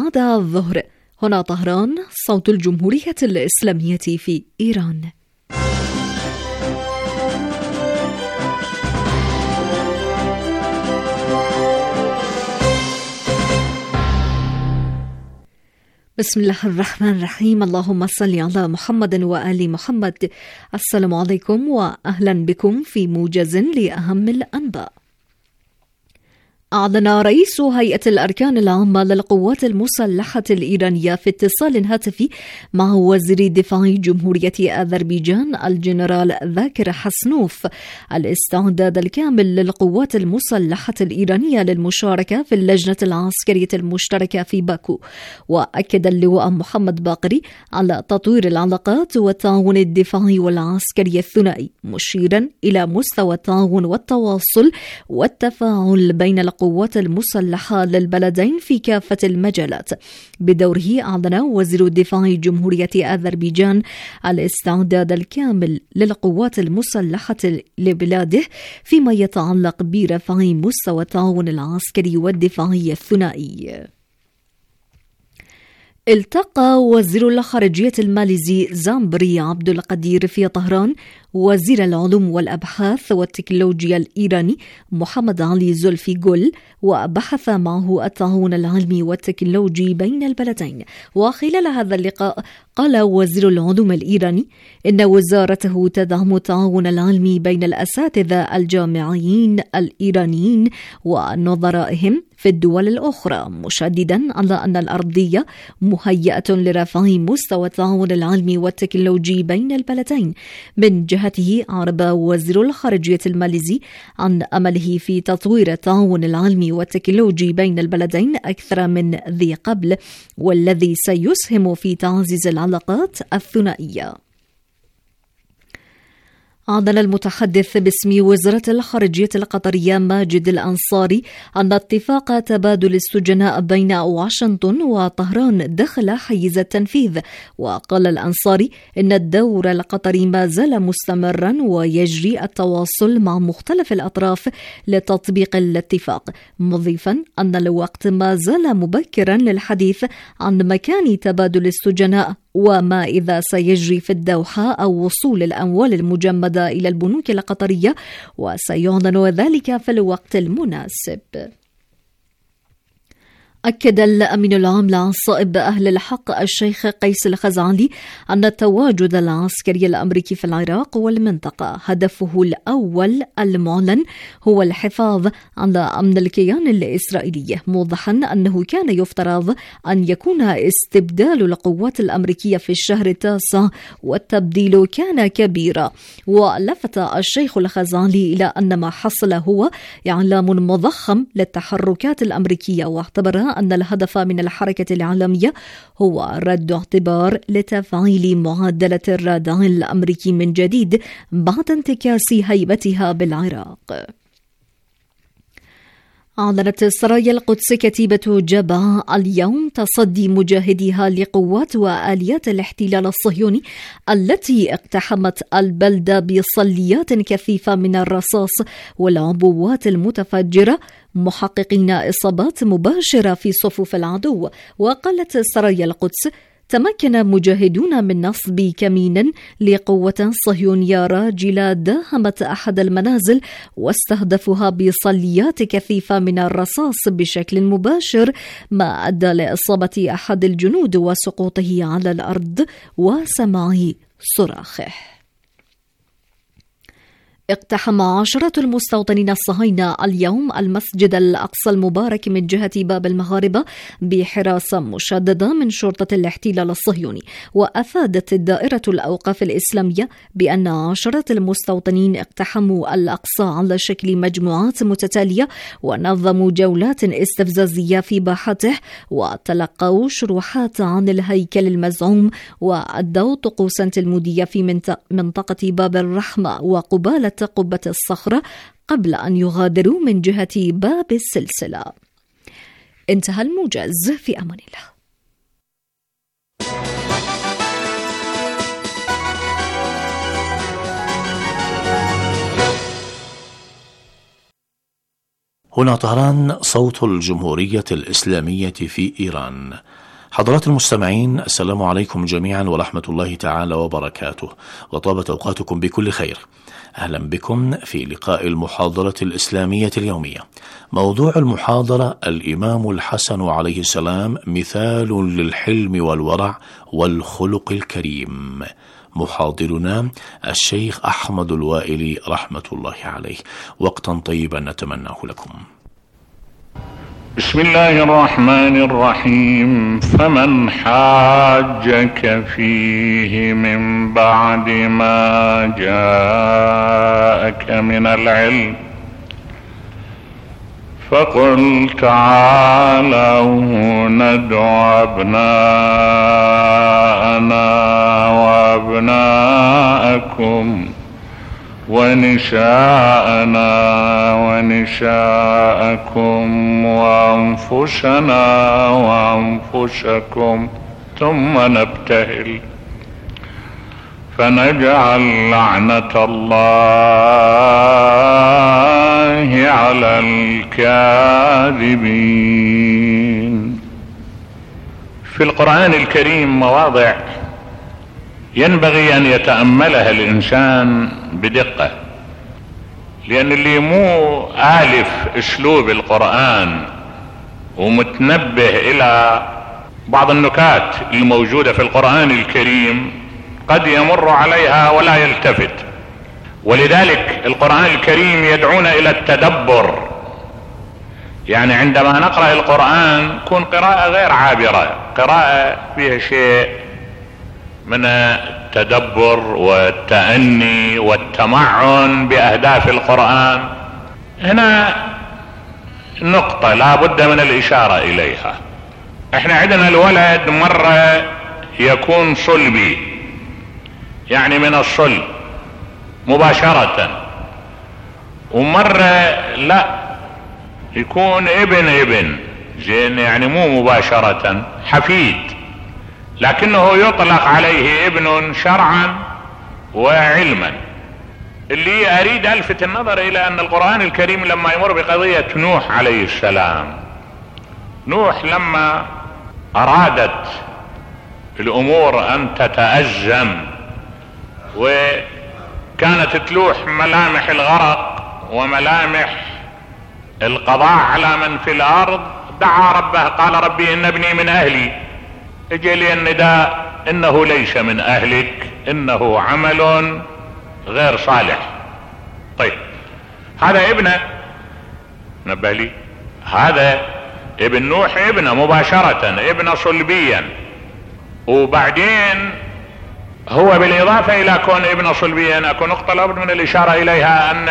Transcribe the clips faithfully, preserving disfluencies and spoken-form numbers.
بعد الظهر. هنا طهران، صوت الجمهورية الإسلامية في إيران. بسم الله الرحمن الرحيم. اللهم صل على محمد وآل محمد. السلام عليكم وأهلا بكم في موجز لأهم الأنباء. أعلن رئيس هيئة الأركان العامة للقوات المسلحة الإيرانية في اتصال هاتفي مع وزير دفاع جمهورية أذربيجان الجنرال ذاكر حسنوف الاستعداد الكامل للقوات المسلحة الإيرانية للمشاركة في اللجنة العسكرية المشتركة في باكو. وأكد اللواء محمد باقري على تطوير العلاقات والتعاون الدفاعي والعسكري الثنائي، مشيرا إلى مستوى التعاون والتواصل والتفاعل بين القوات المسلحة للبلدين في كافة المجالات. بدوره أعلن وزير دفاع جمهورية أذربيجان الاستعداد الكامل للقوات المسلحة لبلاده فيما يتعلق برفع مستوى التعاون العسكري والدفاعي الثنائي. التقى وزير الخارجية الماليزي زامبري عبد القدير في طهران وزير العلوم والأبحاث والتكنولوجيا الإيراني محمد علي زلفي جول، وبحث معه التعاون العلمي والتكنولوجي بين البلدين. وخلال هذا اللقاء قال وزير العلوم الإيراني إن وزارته تدعم التعاون العلمي بين الأساتذة الجامعيين الإيرانيين ونظرائهم في الدول الأخرى، مشددا على أن الأرضية مهيئة لرفع مستوى التعاون العلمي والتكنولوجي بين البلدين. من جهته أعرب وزير الخارجية الماليزي عن أمله في تطوير التعاون العلمي والتكنولوجي بين البلدين أكثر من ذي قبل، والذي سيسهم في تعزيز العلاقات الثنائية. أعلن المتحدث باسم وزارة الخارجية القطرية ماجد الأنصاري أن اتفاق تبادل السجناء بين واشنطن وطهران دخل حيز التنفيذ. وقال الأنصاري إن الدور القطري ما زال مستمرا ويجري التواصل مع مختلف الأطراف لتطبيق الاتفاق، مضيفا أن الوقت ما زال مبكرا للحديث عن مكان تبادل السجناء وما إذا سيجري في الدوحة أو وصول الأموال المجمدة إلى البنوك القطرية، وسيعلن ذلك في الوقت المناسب. أكد الأمين العام لعصائب أهل الحق الشيخ قيس الخزعلي أن التواجد العسكري الأمريكي في العراق والمنطقة هدفه الأول المعلن هو الحفاظ على أمن الكيان الإسرائيلي، موضحا أنه كان يفترض أن يكون استبدال القوات الأمريكية في الشهر التاسع والتبديل كان كبيرا. ولفت الشيخ الخزعلي إلى أن ما حصل هو إعلام مضخم للتحركات الأمريكية، واعتبر أن الهدف من الحركة العالمية هو رد اعتبار لتفعيل معادلة الردع الأمريكي من جديد بعد انتكاس هيبتها بالعراق. أعلنت سرايا القدس كتيبة جبع اليوم تصدي مجاهديها لقوات وآليات الاحتلال الصهيوني التي اقتحمت البلدة بصليات كثيفة من الرصاص والعبوات المتفجرة، محققين إصابات مباشرة في صفوف العدو. وقالت سرايا القدس تمكن مجاهدون من نصب كمين لقوة صهيونية راجلة داهمت أحد المنازل واستهدفها بصليات كثيفة من الرصاص بشكل مباشر، ما أدى لإصابة أحد الجنود وسقوطه على الأرض وسماع صراخه. اقتحم عشرة المستوطنين الصهاينة اليوم المسجد الأقصى المبارك من جهة باب المغاربة بحراسة مشددة من شرطة الاحتلال الصهيوني. وأفادت الدائرة الأوقاف الإسلامية بأن عشرة المستوطنين اقتحموا الأقصى على شكل مجموعات متتالية ونظموا جولات استفزازية في باحته، وتلقوا شروحات عن الهيكل المزعوم، وأدوا طقوسا تلمودية في منطقة باب الرحمة وقبالة قبة الصخرة قبل أن يغادروا من جهة باب السلسلة. انتهى الموجز، في أمان الله. هنا طهران، صوت الجمهورية الإسلامية في إيران. حضرات المستمعين، السلام عليكم جميعا ورحمة الله تعالى وبركاته، وطابت أوقاتكم بكل خير. أهلا بكم في لقاء المحاضرة الإسلامية اليومية. موضوع المحاضرة: الإمام الحسن عليه السلام مثال للحلم والورع والخلق الكريم. محاضرنا الشيخ أحمد الوائلي رحمة الله عليه. وقتا طيبا نتمناه لكم. بسم الله الرحمن الرحيم. فمن حاجك فيه من بعد ما جاءك من العلم فقل تعالوا ندع أبناءنا وأبناءكم ونساءنا ونساءكم وأنفسنا وأنفسكم ثم نبتهل فنجعل لعنة الله على الكاذبين. في القرآن الكريم مواضع ينبغي أن يتأملها الإنسان بدقة، لأن اللي مو آلف أسلوب القرآن ومتنبه إلى بعض النكات الموجودة في القرآن الكريم قد يمر عليها ولا يلتفت. ولذلك القرآن الكريم يدعونا إلى التدبر، يعني عندما نقرأ القرآن تكون قراءة غير عابرة، قراءة فيها شيء من التدبر والتأني والتمعن بأهداف القرآن. هنا نقطة لا بد من الإشارة إليها. احنا عندنا الولد مرة يكون صلبي، يعني من الصلب مباشرة، ومرة لا يكون ابن ابن زين، يعني مو مباشرة، حفيد، لكنه يطلق عليه ابن شرعا وعلما. اللي اريد الفت النظر الى ان القرآن الكريم لما يمر بقضية نوح عليه السلام، نوح لما ارادت الامور ان تتأزم وكانت تلوح ملامح الغرق وملامح القضاء على من في الارض، دعا ربه قال ربي ان ابني من اهلي. اجي لي النداء انه ليس من اهلك، انه عمل غير صالح. طيب هذا ابنه، نبه لي، هذا ابن نوح ابنه مباشرة، ابنه صلبيا. وبعدين هو بالاضافة الى كون ابنه صلبيا، اكو نقطة لابد من الاشارة اليها، ان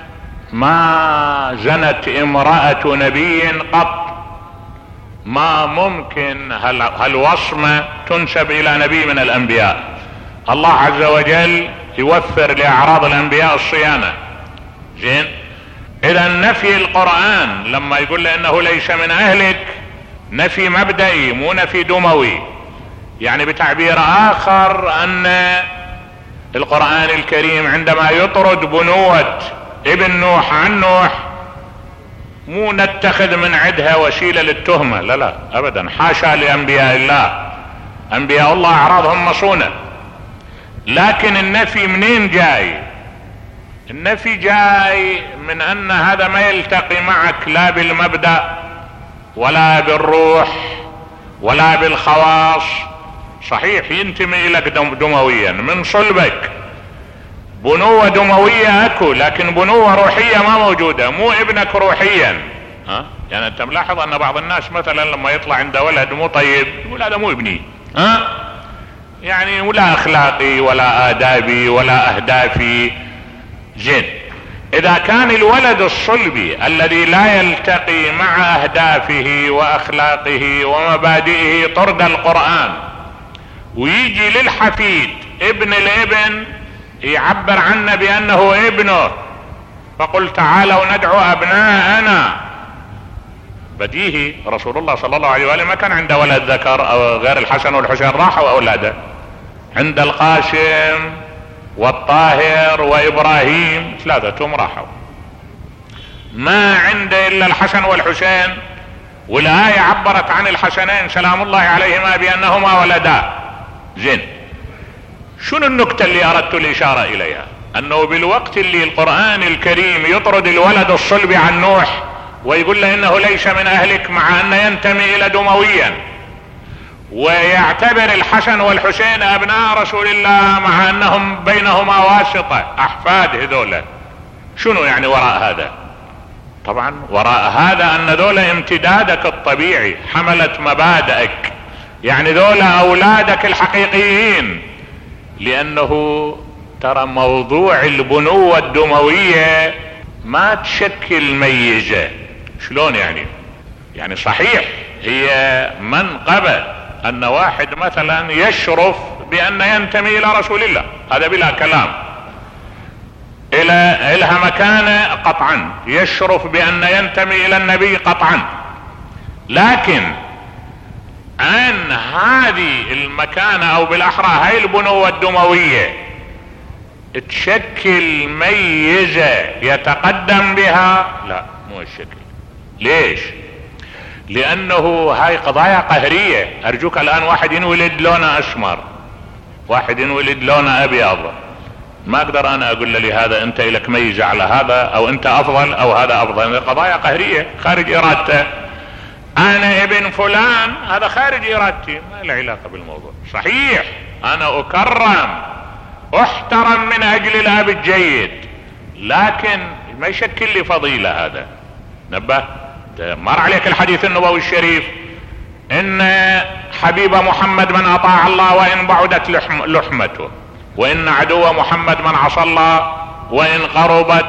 ما زنت امرأة نبي قط. ما ممكن هالوصمة تنسب الى نبي من الانبياء. الله عز وجل يوفر لاعراض الانبياء الصيانة. زين، اذا نفي القرآن لما يقول له انه ليس من اهلك نفي مبدئي مو نفي دموي. يعني بتعبير اخر ان القرآن الكريم عندما يطرد بنوة ابن نوح عن نوح مو نتخذ من عدها وسيلة للتهمة، لا لا ابدا، حاشا لانبياء الله. انبياء الله اعراضهم مصونة. لكن النفي منين جاي؟ النفي جاي من ان هذا ما يلتقي معك لا بالمبدأ ولا بالروح ولا بالخواص. صحيح ينتمي اليك دمويا من صلبك، بنوة دموية اكو، لكن بنوة روحية ما موجودة، مو ابنك روحيا. ها يعني انت ملاحظ ان بعض الناس مثلا لما يطلع عنده ولد مو طيب يقول هذا مو ابني، ها يعني ولا اخلاقي ولا آدابي ولا اهدافي. زين، اذا كان الولد الصلبي الذي لا يلتقي مع اهدافه واخلاقه ومبادئه طرد القرآن، ويجي للحفيد ابن الابن يعبر عنه بانه ابنه، فقل تعالوا ندعو ابناءنا. بديهي رسول الله صلى الله عليه وآله ما كان عنده ولد ذكر او غير الحسن والحسين، راحوا اولاده عند القاسم والطاهر وابراهيم ثلاثتهم راحوا. ما عنده الا الحسن والحسين، والآية عبرت عن الحسنين سلام الله عليهما بأنهما ولدا. زين، شنو النكتة اللي أردت الإشارة إليها؟ أنه بالوقت اللي القرآن الكريم يطرد الولد الصلب عن نوح ويقول له إنه ليس من أهلك، مع أنه ينتمي إلى دمويا، ويعتبر الحسن والحسين أبناء رسول الله مع أنهم بينهما واسطة أحفاد هذولا. شنو يعني وراء هذا؟ طبعا وراء هذا أن ذولا امتدادك الطبيعي، حملت مبادئك، يعني ذولا أولادك الحقيقيين، لأنه ترى موضوع البنوة الدموية ما تشكل ميزة. شلون يعني؟ يعني صحيح هي منقبة أن واحد مثلا يشرف بأن ينتمي إلى رسول الله، هذا بلا كلام، إلى إلها مكانة قطعا، يشرف بأن ينتمي إلى النبي قطعا، لكن عن هذه المكانة أو بالأحرى هاي البنوة الدموية تشكل ميزة يتقدم بها؟ لا، مو الشكل. ليش؟ لأنه هاي قضايا قهرية. أرجوك الآن واحد ينولد لونه أسمر، واحد ينولد لونه أبيض، ما أقدر أنا أقول له هذا أنت لك ميزة على هذا، أو أنت أفضل أو هذا أفضل. قضايا قهرية خارج إرادته. أنا ابن فلان، هذا خارج إرادتي، ما له علاقة بالموضوع. صحيح أنا أكرم احترم من أجل الأب الجيد، لكن ما يشكل لي فضيلة. هذا نبه، مر عليك الحديث النبوي الشريف إن حبيب محمد من أطاع الله وإن بعدت لحم لحمته، وإن عدو محمد من عصى الله وإن قربت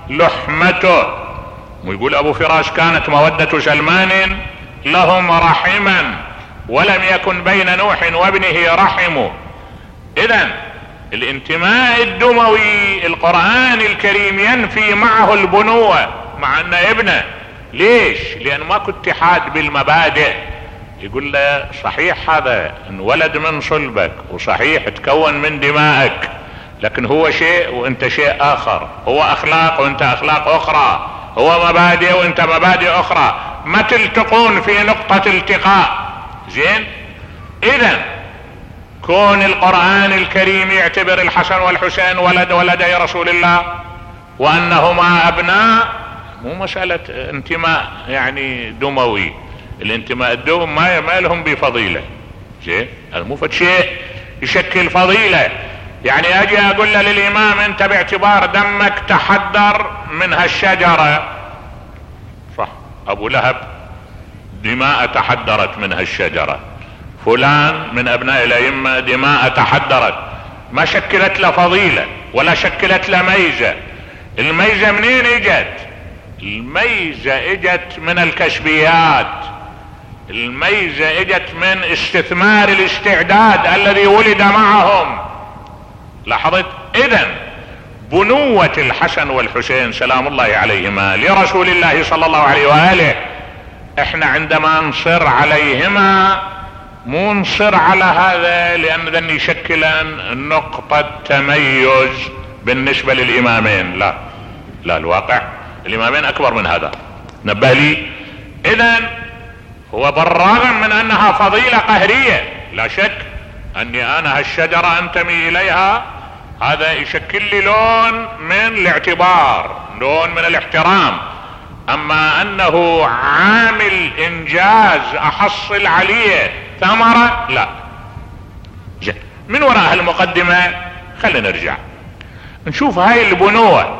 لحمته. ويقول أبو فراس كانت مودة سلمان لهم رحما ولم يكن بين نوح وابنه رحم. إذن الانتماء الدموي القرآن الكريم ينفي معه البنوة مع أن ابنه. ليش؟ لأن ماكو اتحاد بالمبادئ. يقول له صحيح هذا انولد من صلبك، وصحيح تكون من دمائك، لكن هو شيء وانت شيء آخر، هو أخلاق وانت أخلاق أخرى، هو مبادئ وانت مبادئ أخرى، ما تلتقون في نقطة التقاء. زين؟ إذن كون القرآن الكريم يعتبر الحسن والحسين ولد ولدي رسول الله وأنهما أبناء، مو مسألة انتماء يعني دموي. الانتماء الدموي ما ما لهم بفضيلة. زين؟ هذا مو فد شيء يشكل فضيلة. يعني اجي اقول له للامام انت باعتبار دمك تحدر من هالشجرة، صح، ابو لهب دماء تحدرت من هالشجرة، فلان من ابناء الائمة دماء تحدرت، ما شكلت له فضيلة ولا شكلت له ميزة. الميزة منين اجت؟ الميزة اجت من الكشفيات، الميزة اجت من استثمار الاستعداد الذي ولد معهم. لاحظت؟ اذن بنوة الحسن والحسين سلام الله عليهما لرسول الله صلى الله عليه وآله، احنا عندما نصر عليهما مو نصر على هذا لان ذن يشكلن نقطة تميز بالنسبة للامامين، لا لا، الواقع الامامين اكبر من هذا، نبه لي. اذن هو بالرغم من انها فضيلة قهرية، لا شك اني انا هالشجرة انتمي اليها، هذا يشكل لي لون من الاعتبار، لون من الاحترام. اما انه عامل انجاز احصل عليه ثمرة، لا. جي. من وراء المقدمة خلينا نرجع نشوف هاي البنوة.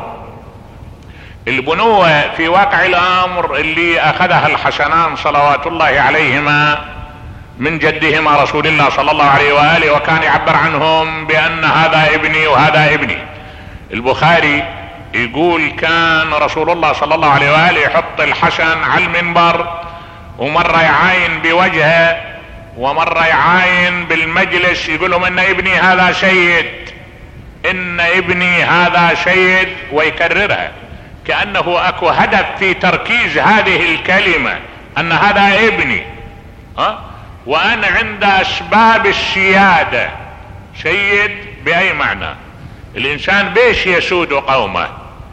البنوة في واقع الامر اللي اخذها الحسنان صلوات الله عليهما من جدهما رسول الله صلى الله عليه وآله، وكان يعبر عنهم بأن هذا ابني وهذا ابني. البخاري يقول كان رسول الله صلى الله عليه وآله يحط الحسن على المنبر، ومرة يعاين بوجهه ومرة يعاين بالمجلس، يقول لهم ان ابني هذا سيد، ان ابني هذا سيد، ويكررها كأنه اكو هدف في تركيز هذه الكلمة ان هذا ابني، ها، وانا عند اسباب السيادة. سيد باي معنى؟ الانسان بيش يسود قومه؟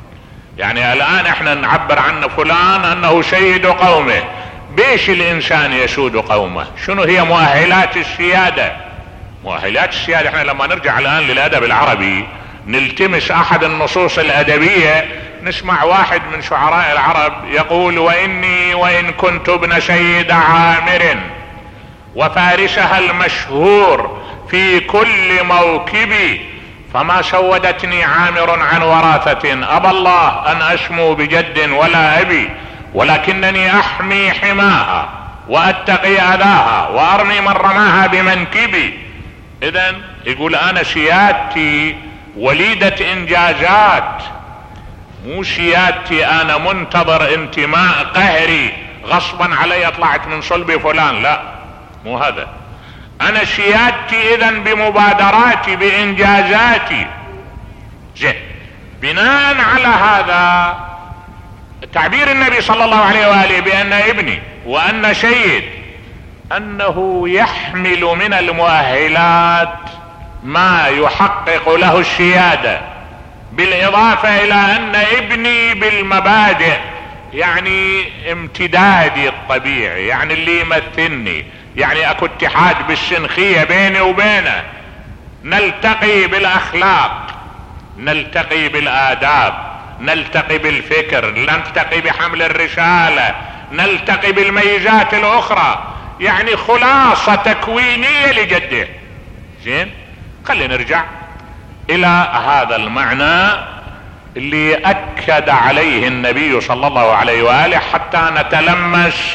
يعني الان احنا نعبر عن فلان انه سيد قومه. بيش الانسان يسود قومه؟ شنو هي مؤهلات السيادة؟ مؤهلات السيادة احنا لما نرجع الان للادب العربي نلتمس احد النصوص الادبية، نسمع واحد من شعراء العرب يقول: واني وان كنت ابن سيد عامر وفارسها المشهور في كل موكبي، فما سودتني عامر عن وراثة أبى الله أن أسمو بجد ولا أبي، ولكنني أحمي حماها وأتقي أذاها وأرمي من رماها بمنكبي. إذن يقول أنا سيادتي وليدة إنجازات، مو سيادتي أنا منتظر انتماء قهري غصبا علي طلعت من صلب فلان، لا مو هذا. انا سيادتي اذن بمبادراتي بانجازاتي. زين، بناء على هذا تعبير النبي صلى الله عليه وآله بان ابني وان سيد انه يحمل من المؤهلات ما يحقق له السيادة، بالاضافة الى ان ابني بالمبادئ، يعني امتدادي الطبيعي، يعني اللي يمثلني، يعني اكو اتحاد بالسنخية بيني وبينه، نلتقي بالاخلاق، نلتقي بالاداب، نلتقي بالفكر، نلتقي بحمل الرسالة، نلتقي بالميزات الاخرى، يعني خلاصة تكوينية لجده. زين، خلينا نرجع الى هذا المعنى اللي اكد عليه النبي صلى الله عليه وآله حتى نتلمس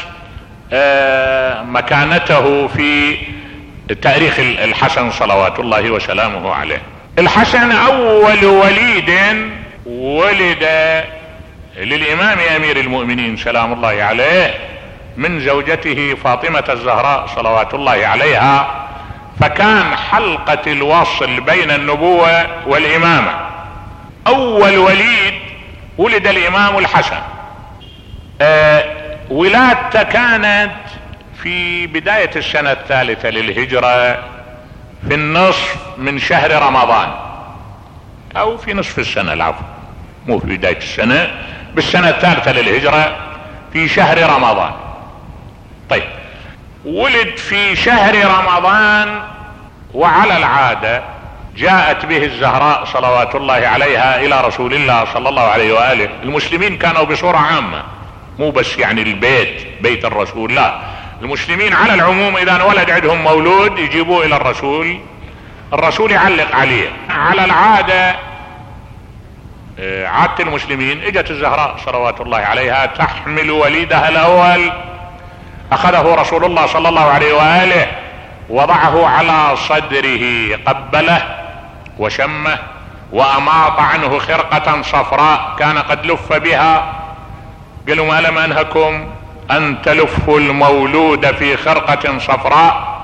مكانته في تاريخ الحسن صلوات الله وسلامه عليه. الحسن اول وليد ولد للامام امير المؤمنين سلام الله عليه من زوجته فاطمة الزهراء صلوات الله عليها، فكان حلقة الوصل بين النبوة والامامة. اول وليد ولد الامام الحسن. أه ولادته كانت في بداية السنة الثالثة للهجرة، في النصف من شهر رمضان، او في نصف السنة، العفو مو في بداية السنة، بالسنة الثالثة للهجرة في شهر رمضان. طيب، ولد في شهر رمضان، وعلى العادة جاءت به الزهراء صلوات الله عليها الى رسول الله صلى الله عليه وآله. المسلمين كانوا بصورة عامة، مو بس يعني البيت بيت الرسول، لا، المسلمين على العموم اذا ولد عندهم مولود يجيبوه الى الرسول، الرسول يعلق عليه. على العادة عادة المسلمين، اجت الزهراء صلوات الله عليها تحمل وليدها الاول، اخذه رسول الله صلى الله عليه وآله وضعه على صدره، قبله وشمه واماط عنه خرقة صفراء كان قد لف بها. قالوا: ما لم انهكم ان تلفوا المولود في خرقة صفراء؟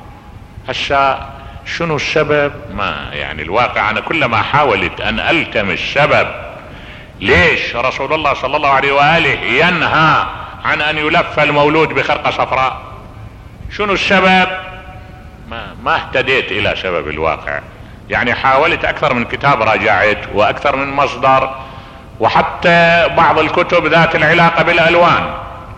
هسا شنو السبب؟ ما يعني الواقع انا كلما حاولت ان التمس السبب ليش رسول الله صلى الله عليه وآله ينهى عن ان يلف المولود بخرقة صفراء، شنو السبب؟ ما ما اهتديت الى سبب الواقع. يعني حاولت اكثر من كتاب راجعت واكثر من مصدر، وحتى بعض الكتب ذات العلاقة بالالوان،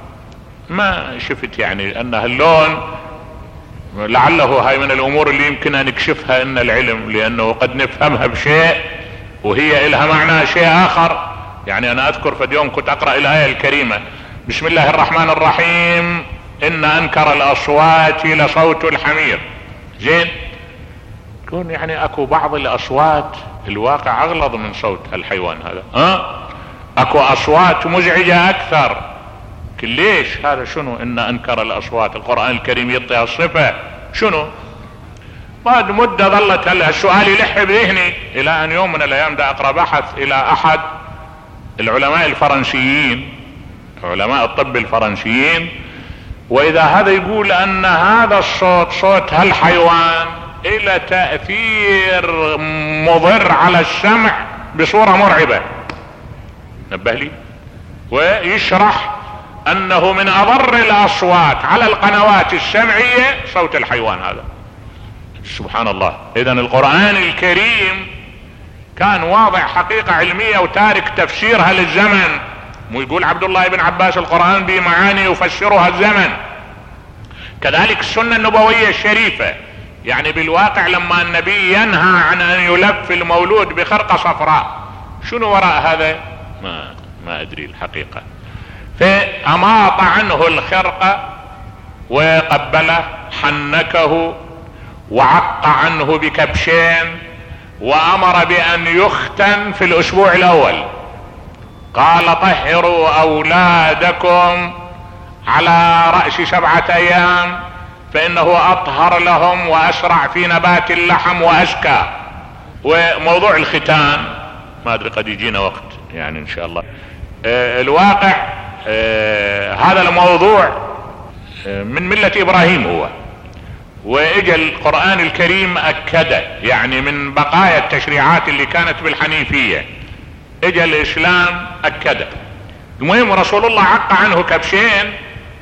ما شفت يعني ان اللون لعله هاي من الامور اللي يمكن ان نكشفها ان العلم، لانه قد نفهمها بشيء وهي لها معنى شيء اخر. يعني انا اذكر في يوم كنت اقرأ الاية الكريمة: بسم الله الرحمن الرحيم ان انكر الاصوات لصوت الحمير. زين، تكون يعني اكو بعض الاصوات الواقع اغلظ من صوت الحيوان هذا، ها اكو اصوات مزعجة اكثر. ليش هذا؟ شنو ان انكر الاصوات؟ القرآن الكريم يعطيها الصفة، شنو؟ بعد مدة ظلت السؤال يلح بذهني الى ان يوم من الايام دا اقرأ بحث الى احد العلماء الفرنسيين، علماء الطب الفرنسيين، واذا هذا يقول ان هذا الصوت صوت هالحيوان الى تأثير مضر على السمع بصورة مرعبة. نبه لي، ويشرح انه من اضر الاصوات على القنوات السمعية صوت الحيوان هذا. سبحان الله. اذا القرآن الكريم كان واضع حقيقة علمية وتارك تفسيرها للزمن. مو يقول عبد الله بن عباس القرآن بمعاني يفسرها الزمن. كذلك السنة النبوية الشريفة، يعني بالواقع لما النبي ينهى عن ان يلف المولود بخرقة صفراء، شنو وراء هذا؟ ما ما ادري الحقيقة. فاماط عنه الخرقة وقبله، حنكه وعق عنه بكبشين، وامر بان يختن في الاسبوع الاول. قال طهروا اولادكم على رأس سبعة ايام فانه اطهر لهم واسرع في نبات اللحم وازكى. وموضوع الختان ما ادري قد يجينا وقت يعني ان شاء الله. آه الواقع آه هذا الموضوع آه من ملة ابراهيم هو، واجا القرآن الكريم اكده، يعني من بقايا التشريعات اللي كانت بالحنيفية اجا الاسلام اكده. المهم رسول الله عق عنه كبشين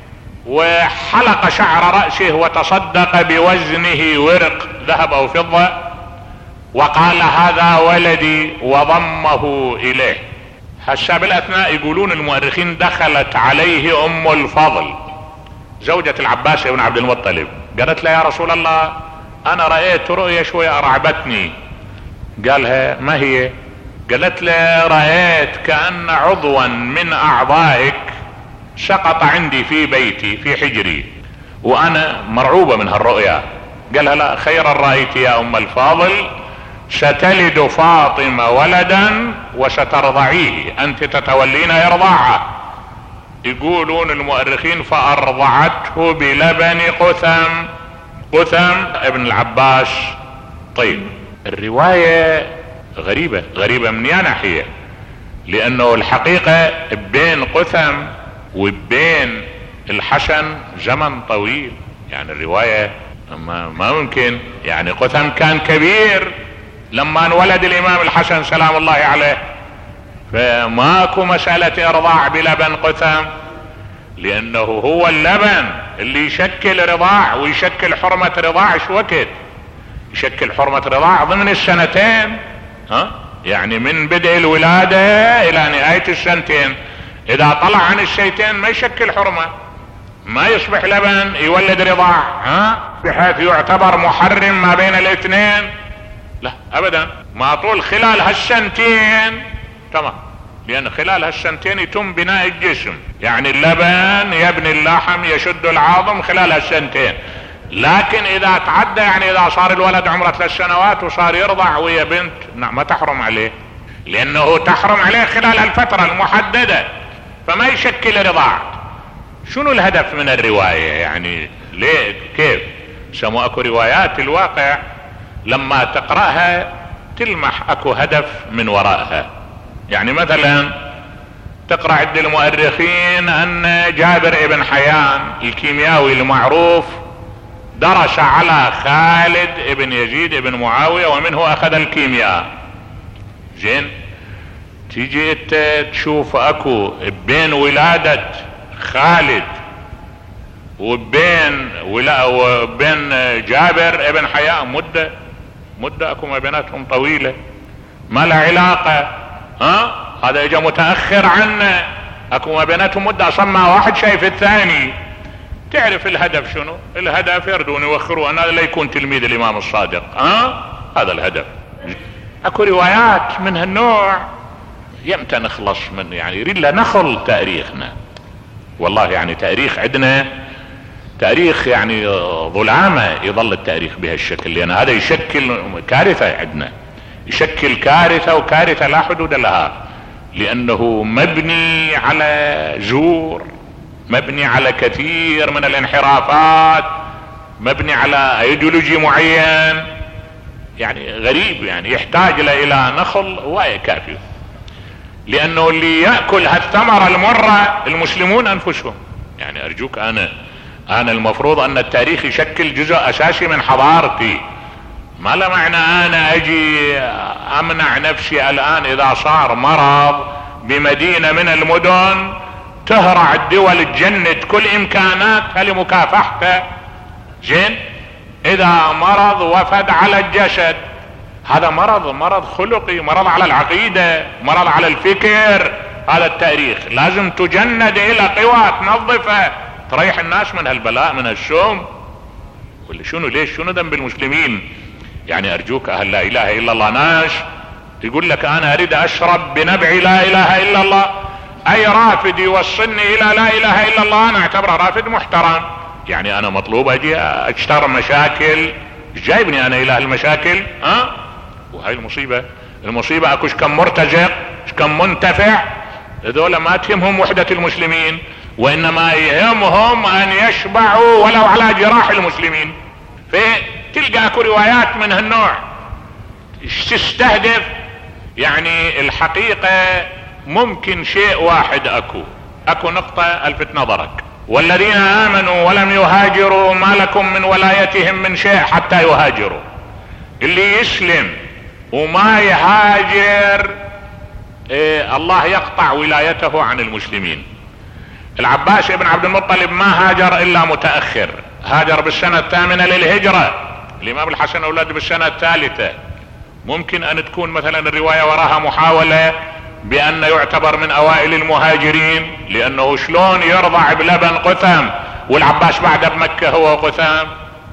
وحلق شعر رأسه وتصدق بوزنه ورق ذهب او فضة، وقال هذا ولدي وضمه اليه. هسه بالاثناء يقولون المؤرخين دخلت عليه ام الفضل زوجة العباس بن عبد المطلب، قالت له يا رسول الله انا رأيت رؤية شوية ارعبتني. قالها ما هي؟ قالت له رأيت كأن عضوا من اعضائك سقط عندي في بيتي في حجري وانا مرعوبة من هالرؤيا. قالها لا خيرا رأيت يا ام الفاضل، ستلد فاطمة ولدا وسترضعيه، انت تتولين ارضاعه. يقولون المؤرخين فارضعته بلبن قثم، قثم ابن العباس. طيب الرواية غريبة، غريبة من يا ناحية، لانه الحقيقة بين قثم وبين الحسن زمن طويل، يعني الرواية ما, ما ممكن. يعني قثم كان كبير لما انولد الامام الحسن سلام الله عليه، فماكو مسألة ارضاع بلبن قثم، لانه هو اللبن اللي يشكل رضاع ويشكل حرمة رضاع. شو وقت يشكل حرمة رضاع؟ ضمن السنتين، ها يعني من بدء الولادة الى نهاية السنتين. اذا طلع عن السنتين ما يشكل حرمة، ما يصبح لبن يولد رضاع، ها بحيث يعتبر محرم ما بين الاثنين. لا ابدا، ما طول خلال هالسنتين تمام، لان خلال هالسنتين يتم بناء الجسم، يعني اللبن يبني اللحم يشد العظم خلال هالسنتين. لكن اذا تعدى، يعني اذا صار الولد عمره ثلاث سنوات وصار يرضع ويا بنت، نعم ما تحرم عليه، لانه تحرم عليه خلال الفترة المحددة، فما يشكل رضاع. شنو الهدف من الرواية؟ يعني ليه كيف سموا اكو روايات الواقع لما تقرأها تلمح اكو هدف من وراءها. يعني مثلا تقرأ عند المؤرخين ان جابر ابن حيان الكيمياوي المعروف درس على خالد ابن يزيد ابن معاوية ومنه اخذ الكيمياء. زين، تيجي تشوف اكو بين ولادة خالد وبين ولا وبين جابر ابن حيان مدة مدة اكو ما بيناتهم طويلة، ما له علاقة. ها هذا اجا متأخر عنه، اكو ما بيناتهم مدة اصلا ما واحد شايف الثاني. تعرف الهدف شنو؟ الهدف يردون يوخروا ان هذا لا يكون تلميذ الامام الصادق، ها هذا الهدف. اكو روايات من هالنوع يمتى نخلص من، يعني يريد لنا نخل تاريخنا. والله يعني تاريخ عندنا تاريخ يعني ظلامة يظل التاريخ بهالشكل، لان هذا يشكل كارثة عندنا، يشكل كارثة وكارثة لا حدود لها، لانه مبني على زور، مبني على كثير من الانحرافات، مبني على ايديولوجي معين، يعني غريب، يعني يحتاج الى نخل واي كافي. لانه اللي يأكل هالثمرة المرة المسلمون انفسهم. يعني ارجوك، انا انا المفروض ان التاريخ يشكل جزء اساسي من حضارتي. ما له معنى انا اجي امنع نفسي الان اذا صار مرض بمدينة من المدن تهرع الدول تجند كل امكاناتها لمكافحته. زين، اذا مرض وفد على الجسد هذا مرض، مرض خلقي، مرض على العقيدة، مرض على الفكر. هذا التاريخ لازم تجند الى قوى تنظفه، تريح الناس من هالبلاء من هالشوم. ولا شنو؟ ليش؟ شنو ذنب المسلمين؟ يعني ارجوك اهل لا اله الا الله، ناس يقول لك انا اريد اشرب بنبع لا اله الا الله، اي رافد يوصلني الى لا اله الا الله انا اعتبره رافد محترم. يعني انا مطلوب اجي اشتر مشاكل، جايبني انا الى المشاكل؟ ها؟ وهاي المصيبة. المصيبة اكوش كم مرتزق، كم منتفع، هذول ما تهمهم وحدة المسلمين، وانما يهمهم ان يشبعوا ولو على جراح المسلمين. فتلقى اكو روايات من هالنوع تستهدف. يعني الحقيقة ممكن شيء واحد اكو اكو نقطة الفت نظرك: والذين امنوا ولم يهاجروا ما لكم من ولايتهم من شيء حتى يهاجروا. اللي يسلم وما يهاجر إيه الله يقطع ولايته عن المسلمين. العباس ابن عبد المطلب ما هاجر الا متأخر، هاجر بالسنة الثامنة للهجرة. الامام الحسن اولاد بالسنة الثالثة. ممكن ان تكون مثلا الرواية وراها محاولة بان يعتبر من اوائل المهاجرين، لانه شلون يرضع بلبن قثام والعباس بعد بمكة هو قثام؟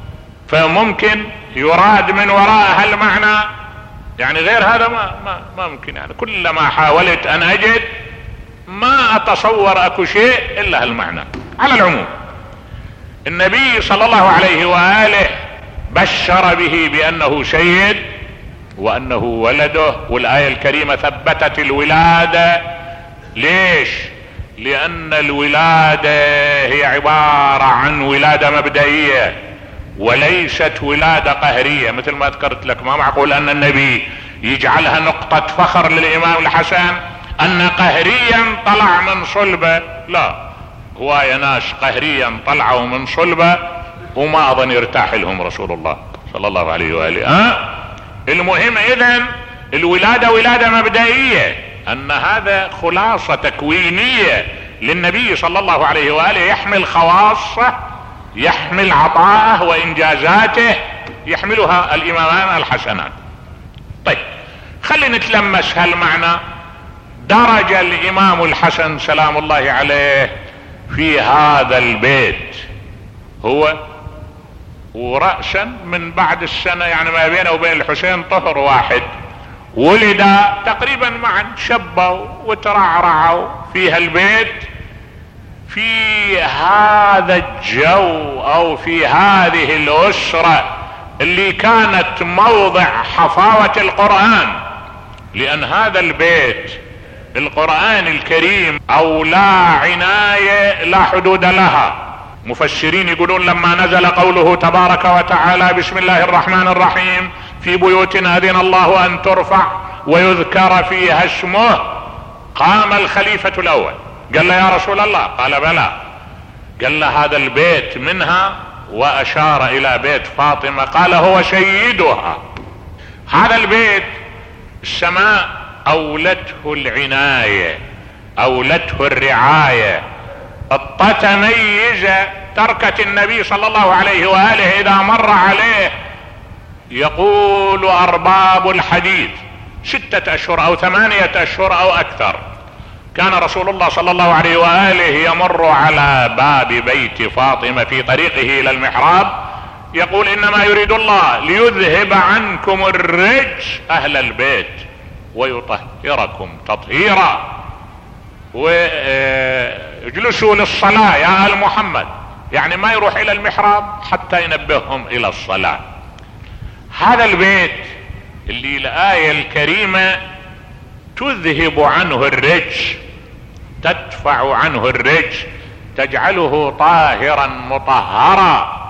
فممكن يراد من وراء هالمعنى. يعني غير هذا ما, ما, ما ممكن. يعني كلما حاولت ان اجد ما اتصور اكو شيء الا هالمعنى. على العموم النبي صلى الله عليه وآله بشر به بانه سيد وانه ولده، والآية الكريمة ثبتت الولادة. ليش؟ لان الولادة هي عبارة عن ولادة مبدئية وليست ولادة قهرية. مثل ما ذكرت لك، ما معقول ان النبي يجعلها نقطة فخر للامام الحسن ان قهريا طلع من صلبه. لا، هواية ناس قهريا طلعوا من صلبه وما اظن يرتاح لهم رسول الله صلى الله عليه وآله. أه؟ المهم اذن الولادة ولادة مبدئية، ان هذا خلاصة تكوينية للنبي صلى الله عليه وآله، يحمل خواصه، يحمل عطاءه وانجازاته، يحملها الامامان الحسنان. طيب خلينا نتلمس هالمعنى. درج الامام الحسن سلام الله عليه في هذا البيت هو ورأسا من بعد السنة، يعني ما بينه وبين الحسين طهر واحد، ولد تقريبا معا، شبوا وترعرعوا في هالبيت، في هذا الجو او في هذه الاسرة اللي كانت موضع حفاوة القرآن. لان هذا البيت القرآن الكريم اولى عناية لا حدود لها. مفسرين يقولون لما نزل قوله تبارك وتعالى بسم الله الرحمن الرحيم في بيوت اذن الله ان ترفع ويذكر فيها اسمه، قام الخليفة الاول قال له يا رسول الله، قال بلى، قال له هذا البيت منها، واشار الى بيت فاطمة قال هو سيدها. هذا البيت السماء اولته العناية، اولته الرعاية، الطة ميزة تركت النبي صلى الله عليه وآله اذا مر عليه يقول ارباب الحديث ستة اشهر او ثمانية اشهر او اكثر، كان رسول الله صلى الله عليه وآله يمر على باب بيت فاطمة في طريقه الى المحراب يقول انما يريد الله ليذهب عنكم الرجس اهل البيت ويطهركم تطهيرا، واجلسوا للصلاة يا آل محمد، يعني ما يروح الى المحراب حتى ينبههم الى الصلاة. هذا البيت اللي الآية الكريمة تذهب عنه الرجس، تدفع عنه الرجس، تجعله طاهرا مطهرا.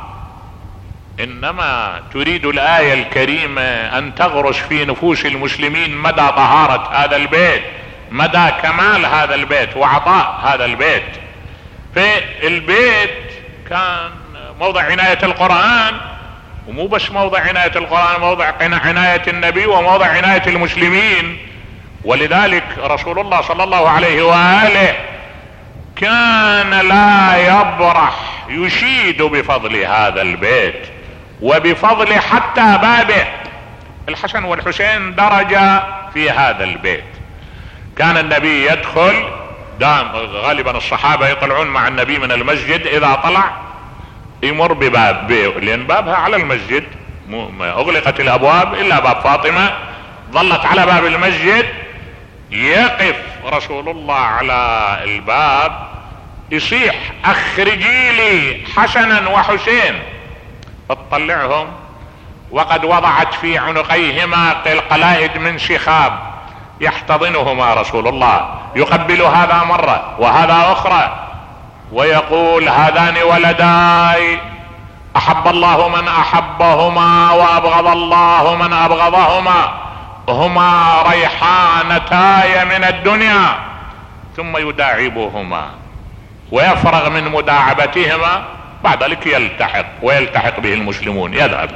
انما تريد الآية الكريمة ان تغرس في نفوس المسلمين مدى طهارة هذا البيت، مدى كمال هذا البيت وعطاء هذا البيت. فالبيت كان موضع عناية القرآن، ومو بس موضع عناية القرآن، موضع عناية النبي وموضع عناية المسلمين. ولذلك رسول الله صلى الله عليه وآله كان لا يبرح يشيد بفضل هذا البيت وبفضل حتى بابه. الحسن والحسين درجة في هذا البيت. كان النبي يدخل، دام غالبا الصحابة يطلعون مع النبي من المسجد، اذا طلع يمر بباب بي لان بابها على المسجد، اغلقت الابواب الا باب فاطمة ظلت على باب المسجد. يقف رسول الله على الباب يصيح اخرجي لي حسنا وحسين، فتطلعهم وقد وضعت في عنقيهما القلائد من شخاب يحتضنهما رسول الله، يقبل هذا مرة وهذا اخرى ويقول هذان ولداي احب الله من احبهما وابغض الله من ابغضهما، هما ريحانتاي من الدنيا، ثم يداعبهما ويفرغ من مداعبتهما، بعد ذلك يلتحق ويلتحق به المسلمون يذهب.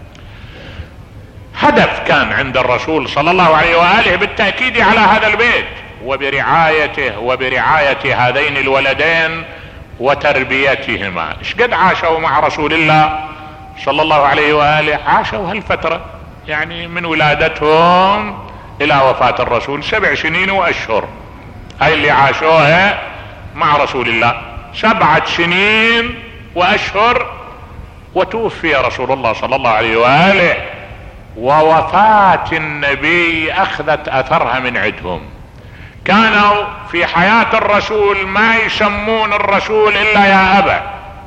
هدف كان عند الرسول صلى الله عليه وآله بالتأكيد على هذا البيت وبرعايته وبرعاية هذين الولدين وتربيتهما. ايش قد عاشوا مع رسول الله صلى الله عليه وآله؟ عاشوا هالفترة، يعني من ولادتهم الى وفاة الرسول سبع سنين واشهر، هاي اللي عاشوها مع رسول الله، سبعة سنين واشهر. وتوفي رسول الله صلى الله عليه وآله، ووفاة النبي اخذت اثرها من عندهم. كانوا في حياة الرسول ما يسمون الرسول الا يا ابا،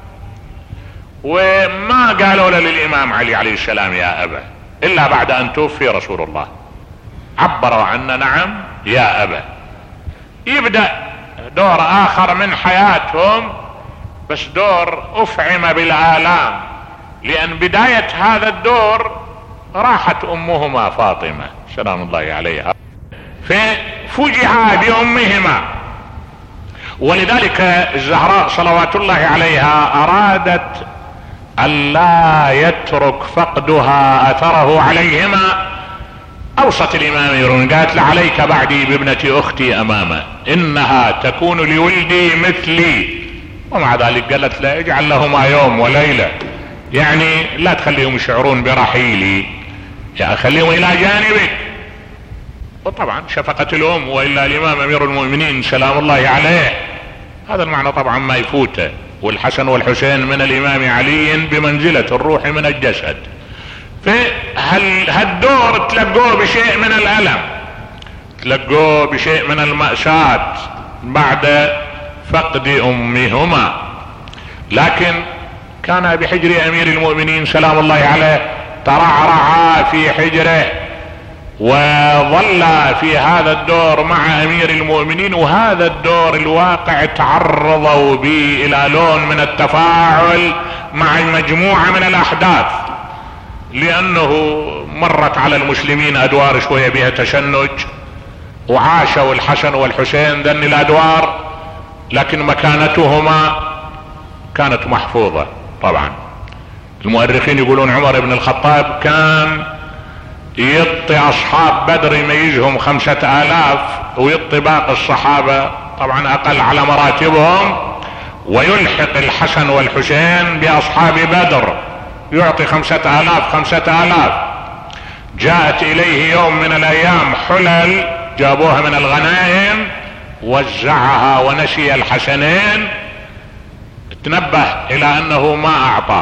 وما قالوا له للامام علي عليه السلام يا ابا الا بعد ان توفي رسول الله، عبروا عنه نعم يا ابا. يبدأ دور اخر من حياتهم، بس دور افعم بالآلام، لان بداية هذا الدور راحت امهما فاطمة سلام الله عليها، ففجعا بامهما. ولذلك الزهراء صلوات الله عليها ارادت ان لا يترك فقدها اثره عليهما. اوصت الامام يرون قالت له عليك بعدي بابنة اختي امامه، انها تكون لولدي مثلي. ومع ذلك قالت له اجعل لهما يوم وليلة، يعني لا تخليهم يشعرون برحيلي، يعني خليهم الى جانبك. وطبعا شفقة الام، والا الامام امير المؤمنين سلام الله عليه هذا المعنى طبعا ما يفوته. والحسن والحسين من الامام علي بمنزلة الروح من الجسد. فهالدور تلقوه بشيء من الالم، تلقوه بشيء من المأساة بعد فقد امهما، لكن كان بحجر امير المؤمنين سلام الله عليه، ترعرع في حجره وظل في هذا الدور مع امير المؤمنين. وهذا الدور الواقع تعرضوا به الى لون من التفاعل مع مجموعة من الاحداث، لانه مرت على المسلمين ادوار شوية بها تشنج، وعاشوا الحسن والحسين ذن الادوار، لكن مكانتهما كانت محفوظة. طبعا المؤرخين يقولون عمر بن الخطاب كان يعطي اصحاب بدر يميزهم خمسة الاف، ويعطي باقي الصحابة طبعا اقل على مراتبهم، ويلحق الحسن والحسين باصحاب بدر يعطي خمسة الاف خمسة الاف. جاءت اليه يوم من الايام حلل جابوها من الغنائم، وزعها ونسي الحسنين، تنبه الى انه ما اعطى،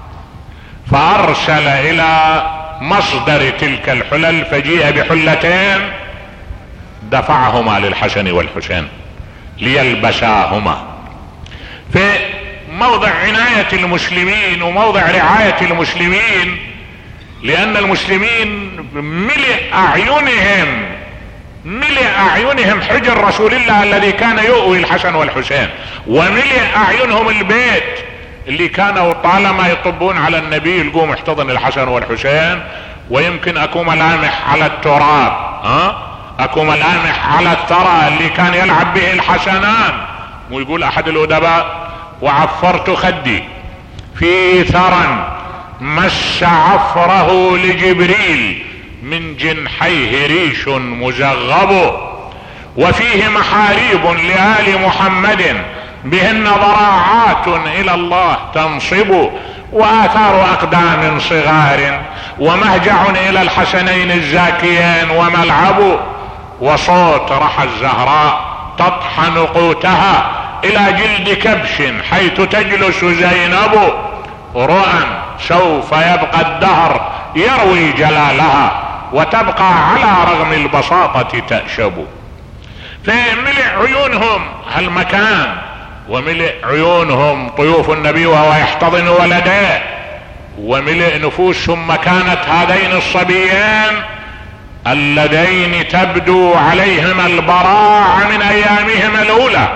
فارسل الى مصدر تلك الحلل فجيء بحلتين دفعهما للحسن والحسين ليلبساهما. في موضع عناية المسلمين وموضع رعاية المسلمين، لان المسلمين ملئ اعينهم ملئ اعينهم حجر رسول الله الذي كان يؤوي الحسن والحسين، وملئ اعينهم البيت اللي كانوا طالما يطبون على النبي يلقوه محتضن الحسن والحسين. ويمكن اكو ملامح على التراب، ها اكو ملامح على الثرى اللي كان يلعب به الحسنان. ويقول احد الادباء وعفرت خدي في ثرى مس عفره لجبريل من جنحيه ريش مزغب، وفيه محاريب لآل محمد بهن ضراعات الى الله تنصب، وآثار أقدام صغار، ومهجع إلى الحسنين الزاكيين، وملعب، وصوت رحى الزهراء تطحن قوتها إلى جلد كبش حيث تجلس زينب، رؤى سوف يبقى الدهر يروي جلالها، وتبقى على رغم البساطة تأشب. فملئ عيونهم هالمكان، وملئ عيونهم طيوف النبي وهو يحتضن ولديه، وملئ نفوسهم مكانة هذين الصبيين اللذين تبدو عليهما البراعة من ايامهما الاولى.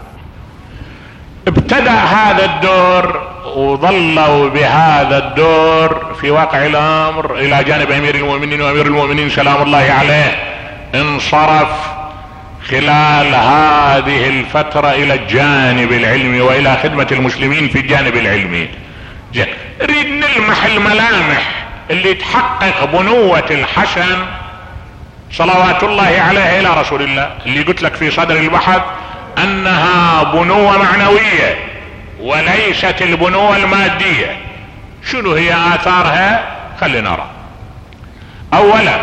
ابتدأ هذا الدور وظلوا بهذا الدور في واقع الامر الى جانب امير المؤمنين، وامير المؤمنين سلام الله عليه انصرف خلال هذه الفترة الى الجانب العلمي والى خدمة المسلمين في الجانب العلمي. نريد نلمح الملامح اللي تحقق بنوة الحسن صلوات الله عليه الى رسول الله، اللي قلت لك في صدر البحث انها بنوة معنوية وليست البنوة المادية. شنو هي اثارها؟ خلينا نرى. اولا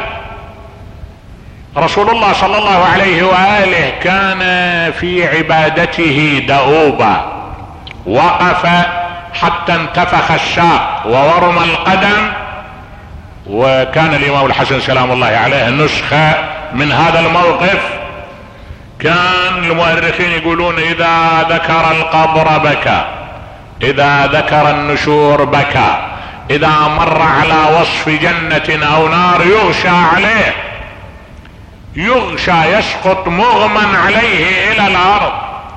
رسول الله صلى الله عليه وآله كان في عبادته دؤوبا، وقف حتى انتفخ الساق وورم القدم، وكان الامام الحسن سلام الله عليه نسخة من هذا الموقف. كان المؤرخين يقولون اذا ذكر القبر بكى، اذا ذكر النشور بكى، اذا مر على وصف جنة او نار يغشى عليه، يغشى يسقط مغمى عليه الى الارض.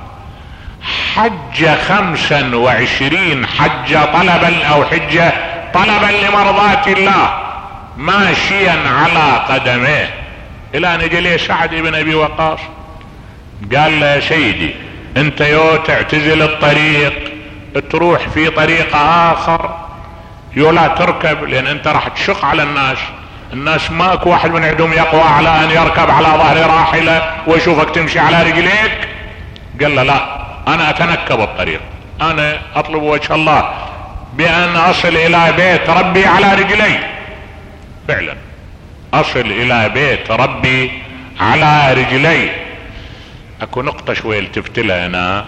حج خمسا وعشرين حجة طلبا او حجة طلبا لمرضاة الله ماشيا على قدميه، الى ان جليه سعد بن ابي وقاص قال له يا سيدي انت يو تعتزل الطريق تروح في طريق اخر، يو لا تركب لان انت راح تشق على الناس، الناس ماكو واحد من عندهم يقوى على ان يركب على ظهر راحلة ويشوفك تمشي على رجليك. قال له لا، انا اتنكب الطريق، انا اطلب وجه الله بان اصل الى بيت ربي على رجلي. فعلا اصل الى بيت ربي على رجلي. اكو نقطة شوية التفت لها هنا.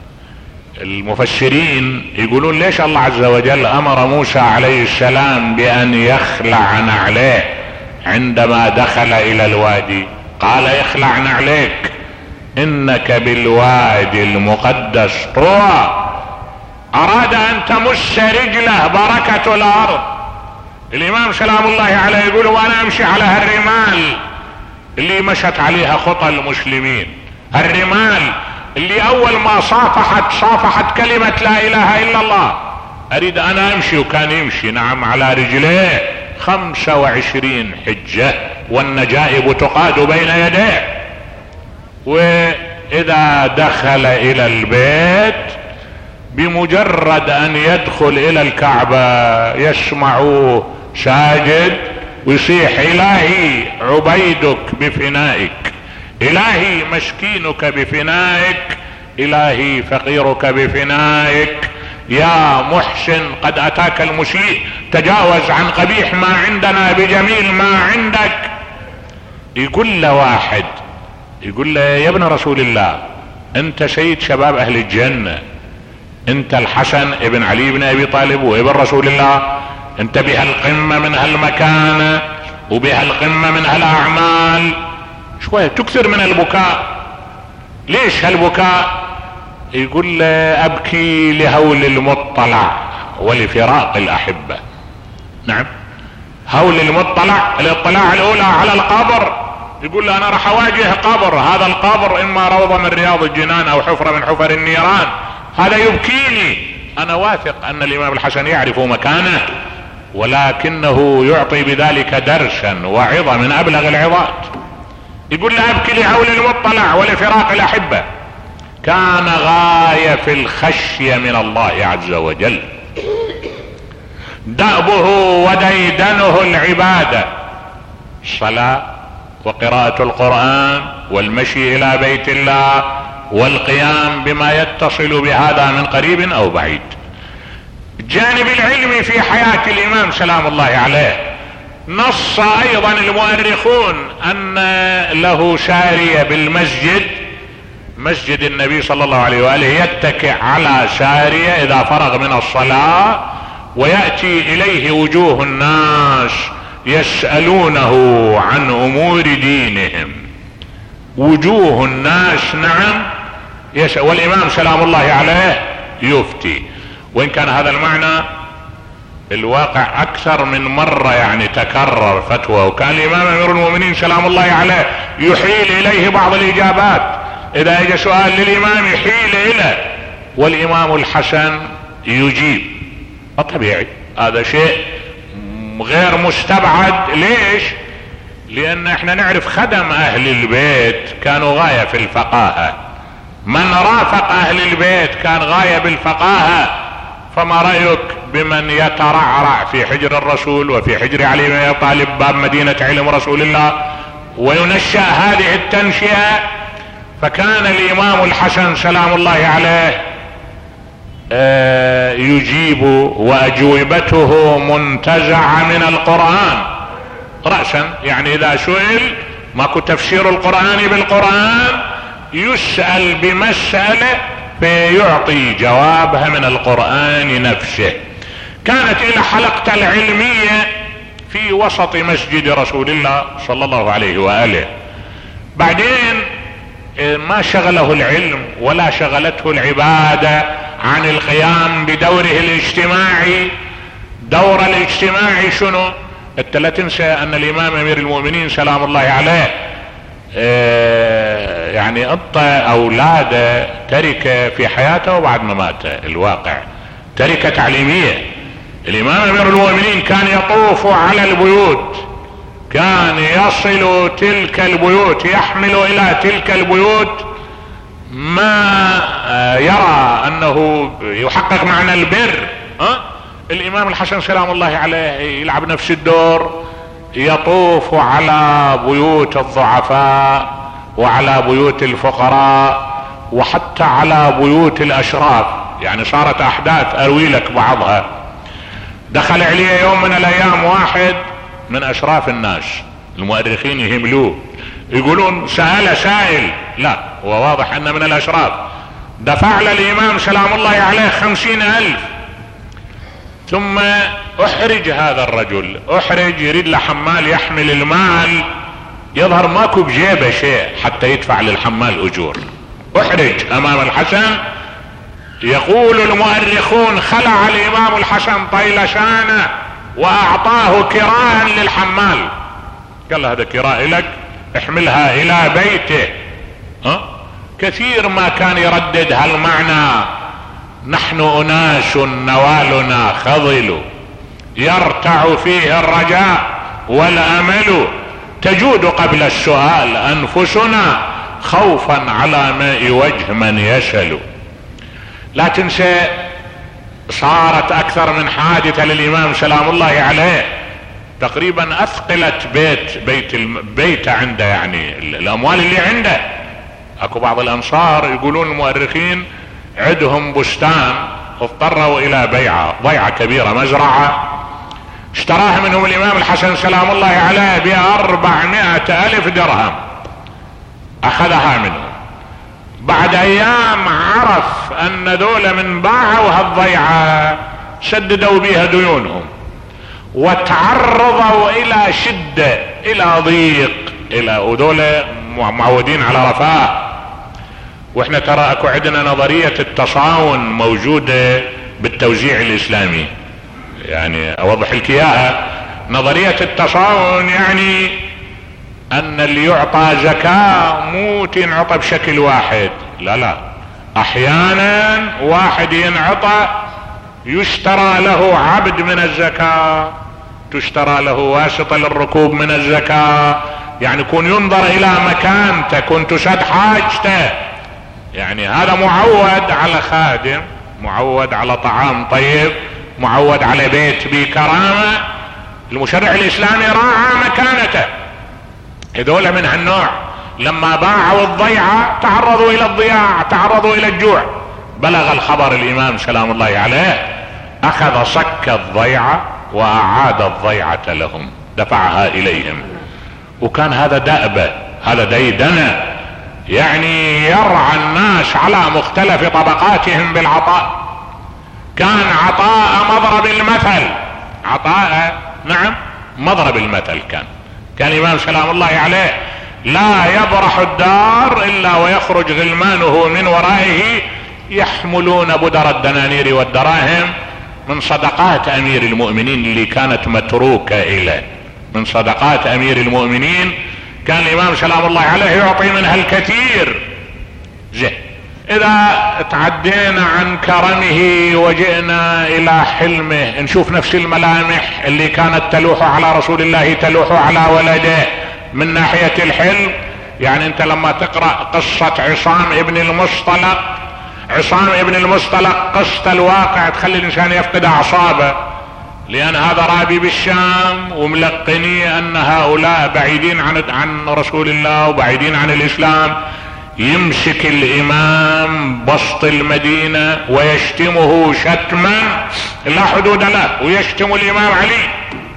المفسرين يقولون ليش الله عز وجل امر موسى عليه السلام بان يخلع نعليه عندما دخل الى الوادي؟ قال اخلع نعليك انك بالوادي المقدس طوى. اراد ان تمس رجله بركة الارض. الامام سلام الله عليه يقول وانا امشي على هالرمال اللي مشت عليها خطى المسلمين، الرمال اللي اول ما صافحت صافحت كلمة لا اله الا الله، اريد انا امشي. وكان يمشي نعم على رجليه خمسة وعشرين حجة والنجائب تقاد بين يديه. واذا دخل الى البيت بمجرد ان يدخل الى الكعبة يسمعوه ساجد ويصيح الهي عبيدك بفنائك، الهي مسكينك بفنائك، الهي فقيرك بفنائك، يا محسن قد اتاك المسيء تجاوز عن قبيح ما عندنا بجميل ما عندك. يقول له واحد، يقول له يا ابن رسول الله انت سيد شباب اهل الجنة، انت الحسن ابن علي بن ابي طالب وابن رسول الله، انت بهالقمة من هالمكانة وبهالقمة من هالاعمال، شوية تكثر من البكاء. ليش هالبكاء؟ يقول له ابكي لهول المطلع ولفراق الاحبة. نعم هول المطلع، الاطلاع الاولى على القبر. يقول له انا راح اواجه قبر، هذا القبر اما روضة من رياض الجنان او حفرة من حفر النيران، هذا يبكيني. انا واثق ان الامام الحسن يعرف مكانه، ولكنه يعطي بذلك درسا وعظة من ابلغ العظات. يقول له ابكي لهول المطلع ولفراق الاحبة. كان غاية في الخشية من الله عز وجل، دأبه وديدنه العبادة، الصلاة وقراءة القرآن والمشي الى بيت الله والقيام بما يتصل بهذا من قريب او بعيد. الجانب العلمي في حياة الامام سلام الله عليه، نص ايضا المؤرخون ان له سارية بالمسجد، مسجد النبي صلى الله عليه وآله، يتكئ على سارية اذا فرغ من الصلاة ويأتي اليه وجوه الناس يسألونه عن امور دينهم. وجوه الناس نعم يسأل، والامام سلام الله عليه يفتي. وان كان هذا المعنى الواقع اكثر من مرة يعني تكرر فتوى، وكان الامام امير المؤمنين سلام الله عليه يحيل اليه بعض الاجابات، اذا اجى سؤال للامام يحيل اليه والامام الحسن يجيب. طبيعي هذا شيء غير مستبعد. ليش؟ لان احنا نعرف خدم اهل البيت كانوا غاية في الفقاهة، من رافق اهل البيت كان غاية بالفقاهة. فما رأيك بمن يترعرع في حجر الرسول وفي حجر علي بن ابي طالب، باب مدينة علم رسول الله، وينشأ هذه التنشئة؟ فكان الامام الحسن سلام الله عليه يجيب، واجوبته منتزعة من القرآن رأسا. يعني اذا سئل ماكو تفسير القرآن بالقرآن، يسأل بمسألة فيعطي جوابها من القرآن نفسه. كانت الى حلقة العلمية في وسط مسجد رسول الله صلى الله عليه وآله. بعدين ما شغله العلم ولا شغلته العبادة عن القيام بدوره الاجتماعي. دور الاجتماعي شنو؟ انت لا تنسى ان الامام امير المؤمنين سلام الله عليه اه يعني اعطى اولاده تركة في حياته وبعد ما مات، الواقع تركة تعليمية. الامام امير المؤمنين كان يطوف على البيوت، كان يصل تلك البيوت، يحمل الى تلك البيوت ما يرى انه يحقق معنى البر. ها؟ الامام الحسن سلام الله عليه يلعب نفس الدور، يطوف على بيوت الضعفاء وعلى بيوت الفقراء وحتى على بيوت الاشراف. يعني صارت احداث اروي لك بعضها. دخل عليه يوم من الايام واحد من اشراف الناس، المؤرخين يهملوه يقولون سأل سائل، لا هو واضح انه من الاشراف. دفع للامام سلام الله عليه خمسين الف، ثم احرج هذا الرجل، احرج يريد له حمال يحمل المال، يظهر ماكو بجيبه شيء حتى يدفع للحمال اجور. احرج امام الحسن. يقول المؤرخون خلع الامام الحسن طيلسانه واعطاه كراء للحمال، قال له هذا كراء لك احملها الى بيته. ها؟ كثير ما كان يردد هالمعنى: نحن اناس نوالنا خضل، يرتع فيه الرجاء والامل، تجود قبل السؤال انفسنا خوفا على ماء وجه من يسل. لا تنسى صارت اكثر من حادثة للامام سلام الله عليه، تقريبا اثقلت بيت بيت بيت عنده، يعني الاموال اللي عنده. اكو بعض الانصار يقولون المؤرخين عندهم بستان، اضطروا الى بيعة ضيعة كبيرة، مزرعة اشتراها منهم الامام الحسن سلام الله عليه باربعمائة الف درهم، اخذها منهم. بعد ايام عرف ان ذولا من باعوا هالضيعة سددوا بها ديونهم، وتعرضوا الى شدة، الى ضيق، الى وذولا معودين على رفاه. واحنا ترى اكو عندنا نظرية التصاون موجودة بالتوزيع الاسلامي، يعني اوضح لك اياها. نظرية التصاون يعني ان اللي يعطى زكاة مو تنعطى بشكل واحد، لا لا، احيانا واحد ينعطى يشترى له عبد من الزكاة، تشترى له واسطة للركوب من الزكاة، يعني يكون ينظر الى مكانته، كنت تسد حاجته. يعني هذا معود على خادم، معود على طعام طيب، معود على بيت بكرامة. المشرع الاسلامي راعى مكانته. هذول من هالنوع لما باعوا الضيعة تعرضوا الى الضياع، تعرضوا الى الجوع. بلغ الخبر الامام سلام الله عليه، اخذ صك الضيعة واعاد الضيعة لهم، دفعها اليهم. وكان هذا دأبة، هذا ديدنة، يعني يرعى الناس على مختلف طبقاتهم بالعطاء. كان عطاء مضرب المثل، عطاء نعم مضرب المثل. كان كان الإمام سلام الله عليه لا يبرح الدار إلا ويخرج غلمانه من ورائه يحملون بدر الدنانير والدراهم من صدقات أمير المؤمنين اللي كانت متروكة إليه. من صدقات أمير المؤمنين كان الإمام سلام الله عليه يعطي منها الكثير. زين، إذا تعدينا عن كرمه وجئنا إلى حلمه، نشوف نفس الملامح اللي كانت تلوح على رسول الله تلوح على ولده من ناحية الحلم. يعني أنت لما تقرأ قصة عصام ابن المصطلق، عصام ابن المصطلق قصة الواقع تخلي الإنسان يفقد أعصابه، لأن هذا رابي بالشام وملقني أن هؤلاء بعيدين عن عن رسول الله وبعيدين عن الإسلام. يمسك الإمام بسط المدينة ويشتمه شتما لا حدود له، ويشتم الإمام علي،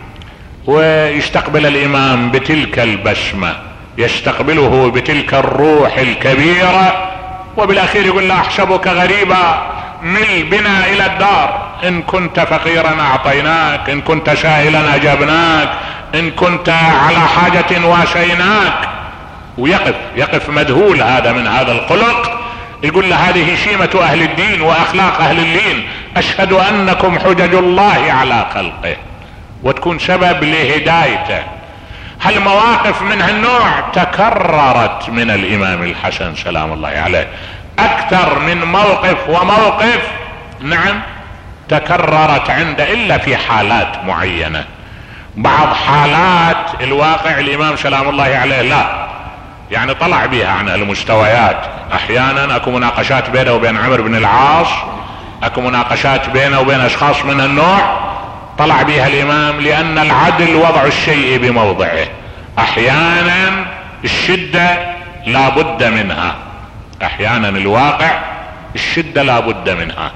ويستقبل الإمام بتلك البسمة، يستقبله بتلك الروح الكبيرة، وبالأخير يقول له أحسبك غريبا مل بنا إلى الدار، إن كنت فقيرا أعطيناك، إن كنت سائلا أجبناك، إن كنت على حاجة واسيناك. ويقف يقف مذهول هذا من هذا الخلق. يقول له هذه شيمة أهل الدين وأخلاق أهل اللين، أشهد أنكم حجج الله على خلقه، وتكون سبب لهدايته. هالمواقف من هالنوع تكررت من الإمام الحسن سلام الله عليه أكثر من موقف وموقف، نعم تكررت عنده، إلا في حالات معينة. بعض حالات الواقع الإمام سلام الله عليه لا يعني طلع بها عن المستويات. أحيانا أكو مناقشات بينه وبين عمرو بن العاص، أكو مناقشات بينه وبين أشخاص من النوع طلع بها الإمام، لأن العدل وضع الشيء بموضعه. أحيانا الشدة لا بد منها، أحيانا الواقع الشدة لا بد منها،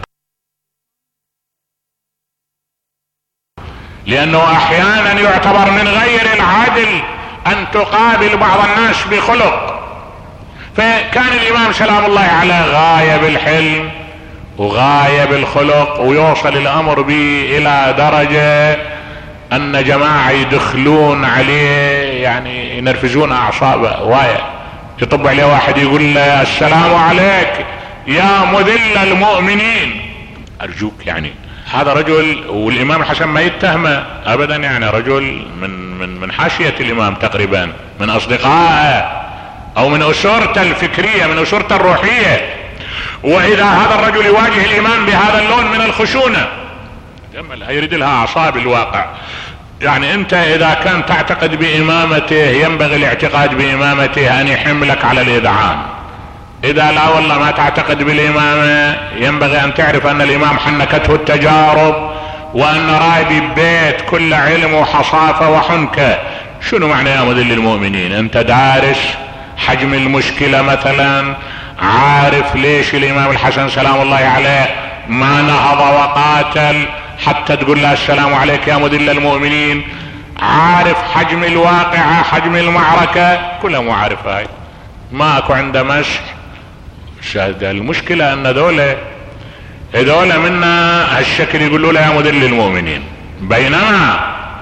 لأنه أحيانا يعتبر من غير العدل أن تقابل بعض الناس بخلق. فكان الإمام سلام الله عليه غاية بالحلم وغاية بالخلق، ويوصل الأمر به إلى درجة أن جماعة يدخلون عليه يعني ينرفزون أعصابه واية. يطب عليه واحد يقول له السلام عليك يا مذل المؤمنين، أرجوك. يعني هذا رجل، والإمام الحسن ما يتهمه أبدا، يعني رجل من من من حاشية الإمام تقريبا، من أصدقائه أو من أسرته الفكرية، من أسرته الروحية. وإذا هذا الرجل يواجه الإمام بهذا اللون من الخشونة يريد لها أعصاب الواقع. يعني أنت إذا كان تعتقد بإمامته ينبغي الاعتقاد بإمامته أن يحملك على الإذعان. إذا لا والله ما تعتقد بالإمامة ينبغي أن تعرف أن الإمام حنكته التجارب، وأن رايبي ببيت كل علم وحصافة وحنكة. شنو معنى يا مذل المؤمنين؟ أنت دارس حجم المشكلة مثلا، عارف ليش الإمام الحسن سلام الله عليه ما نهض وقاتل حتى تقول له السلام عليك يا مذل المؤمنين، عارف حجم الواقعة، حجم المعركة، كلها مو عارف. هاي ماكو عنده مسح. المشكلة ان دولة دولة منا هالشكل يقولوا له يا مذل المؤمنين، بينما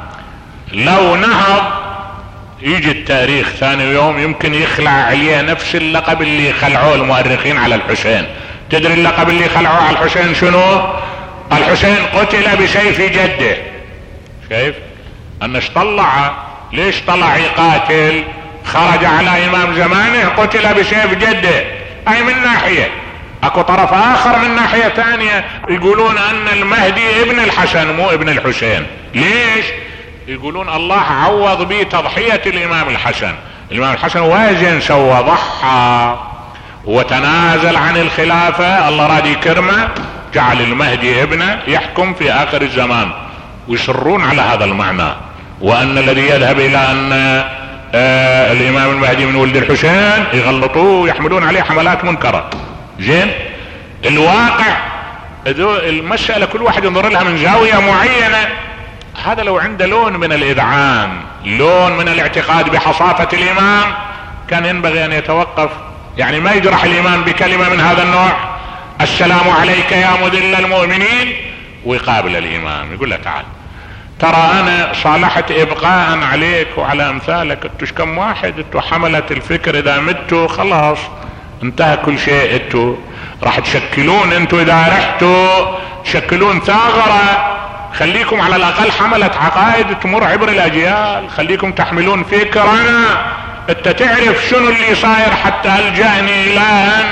لو نهض يجي التاريخ ثاني يوم يمكن يخلع عليه نفس اللقب اللي خلعوه المؤرخين على الحسين. تدري اللقب اللي خلعوه على الحسين شنو؟ الحسين قتل بسيف جده. شايف انش طلع؟ ليش طلع يقاتل؟ خرج على امام زمانه قتل بسيف جده. اي من ناحية. اكو طرف اخر من ناحية ثانية يقولون ان المهدي ابن الحسن مو ابن الحسين. ليش؟ يقولون الله عوض به تضحية الامام الحسن. الامام الحسن وازن سوى، ضحى وتنازل عن الخلافة، الله راد يكرمه، جعل المهدي ابنه يحكم في اخر الزمان. ويصرون على هذا المعنى، وان الذي يذهب الى ان آه الامام المهدي من ولد الحسين يغلطوه ويحملون عليه حملات منكرة. زين، الواقع المسألة كل واحد ينظر لها من زاوية معينة. هذا لو عنده لون من الإذعان، لون من الاعتقاد بحصافة الإمام، كان ينبغي أن يتوقف، يعني ما يجرح الإمام بكلمة من هذا النوع، السلام عليك يا مذل المؤمنين، ويقابل الإمام يقول له تعال ترى أنا صالحت إبقاء عليك وعلى أمثالك، انتوش كم واحد، انتو حملة الفكر إذا متوا خلاص انتهى كل شيء، انتو راح تشكلون، انتو إذا رحتوا تشكلون ثاغرة، خليكم على الأقل حملة عقائد تمر عبر الأجيال، خليكم تحملون فكرنا، انت تعرف شنو اللي صاير حتى ألجأني إلى أن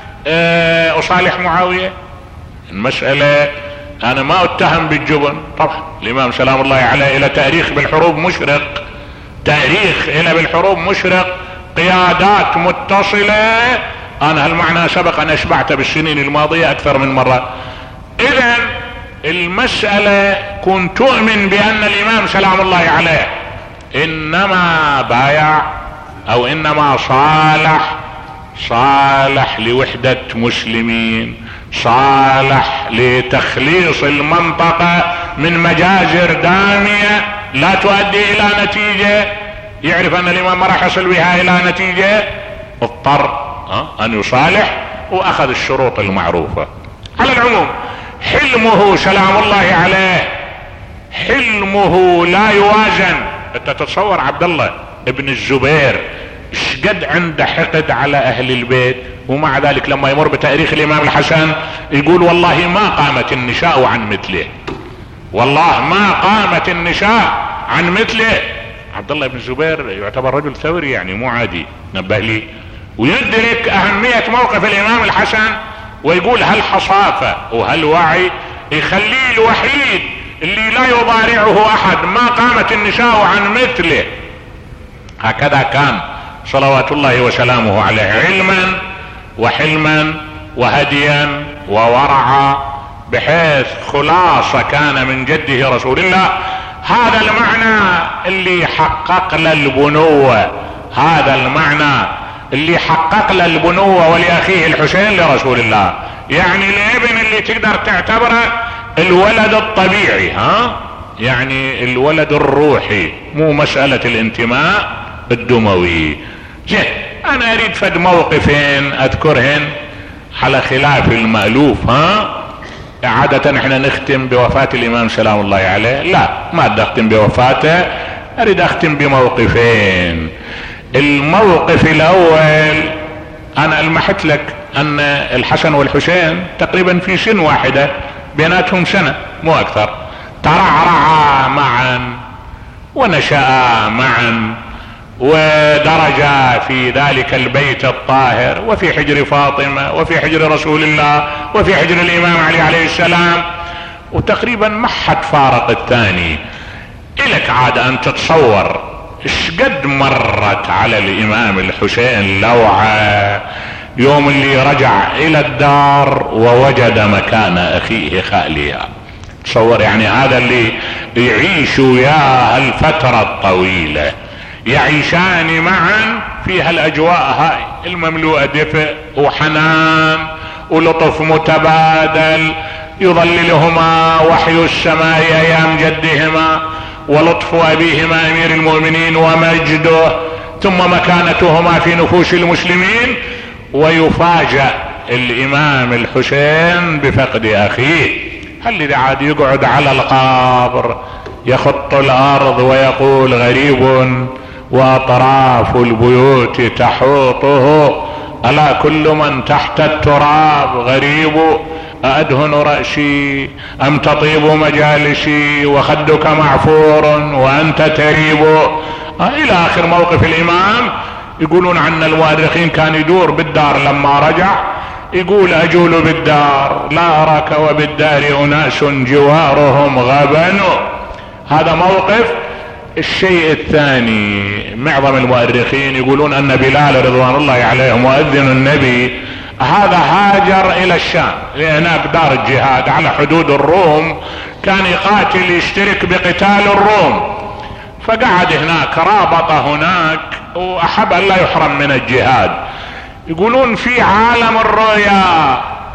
أصالح معاوية. المسألة أنا ما أتهم بالجبن، طبعا الإمام سلام الله عليه إلى تاريخ بالحروب مشرق، تاريخ إلى بالحروب مشرق، قيادات متصلة، أنا هالمعنى سبق أن أشبعت بالسنين الماضية أكثر من مرة. إذن المسألة كنت تؤمن بأن الإمام سلام الله عليه إنما بايع أو إنما صالح، صالح لوحدة مسلمين، صالح لتخليص المنطقة من مجازر دامية لا تؤدي إلى نتيجة، يعرف أن الإمام ما راح يصل بها إلى نتيجة، اضطر أن يصالح وأخذ الشروط المعروفة. على العموم حلمه سلام الله عليه، حلمه لا يوازن. انت تتصور عبد الله ابن الزبير شقد عنده حقد على اهل البيت، ومع ذلك لما يمر بتاريخ الامام الحسن يقول والله ما قامت النساء عن مثله، والله ما قامت النساء عن مثله. عبد الله بن الزبير يعتبر رجل ثوري، يعني مو عادي، نبه لي، ويدرك اهمية موقف الامام الحسن، ويقول هالحصافة وهالوعي يخليه الوحيد اللي لا يضارعه احد، ما قامت النساء عن مثله. هكذا كان صلوات الله وسلامه عليه، علما وحلما وهديا وورعا، بحيث خلاصة كان من جده رسول الله. هذا المعنى اللي حقق للبنوة، هذا المعنى اللي حقق للبنوة ولأخيه الحسين لرسول الله، يعني الابن اللي تقدر تعتبره الولد الطبيعي، ها يعني الولد الروحي، مو مسألة الانتماء الدموي. زين، انا اريد فد موقفين اذكرهن على خلاف المألوف. ها عادة احنا نختم بوفاة الامام سلام الله عليه، لا ما اريد اختم بوفاته، اريد اختم بموقفين. الموقف الاول، انا المحت لك ان الحسن والحسين تقريبا في سن واحدة، بيناتهم سنة مو اكثر، ترعرعا معا ونشأ معا، ودرجا في ذلك البيت الطاهر، وفي حجر فاطمة، وفي حجر رسول الله، وفي حجر الامام علي عليه السلام، وتقريبا ما حد فارق الثاني. إلك عاد ان تتصور ايش قد مرت على الامام الحسين لوعة يوم اللي رجع الى الدار ووجد مكان اخيه خاليا. تصور يعني هذا اللي يعيش وياه الفترة الطويلة، يعيشان معا في هالاجواء هاي المملوءة دفء وحنان ولطف متبادل، يظللهما وحي السماء ايام جدهما، ولطف ابيهما امير المؤمنين ومجده، ثم مكانتهما في نفوس المسلمين. ويفاجأ الامام الحسين بفقد اخيه. هل اذا عاد يقعد على القبر يخط الارض ويقول غريب واطراف البيوت تحوطه، الا كل من تحت التراب غريب، أدهن رأسي أم تطيب مجالسي وخدك معفور وأنت تريب، إلى آخر موقف الإمام. يقولون عن المؤرخين كان يدور بالدار لما رجع، يقول أجول بالدار لا أراك وبالدار أناس جوارهم غبن. هذا موقف. الشيء الثاني، معظم المؤرخين يقولون أن بلال رضوان الله عليه مؤذن النبي هذا هاجر الى الشام، لهناك دار الجهاد على حدود الروم، كان يقاتل يشترك بقتال الروم، فقعد هناك رابط هناك واحب ان لا يحرم من الجهاد. يقولون في عالم الرؤيا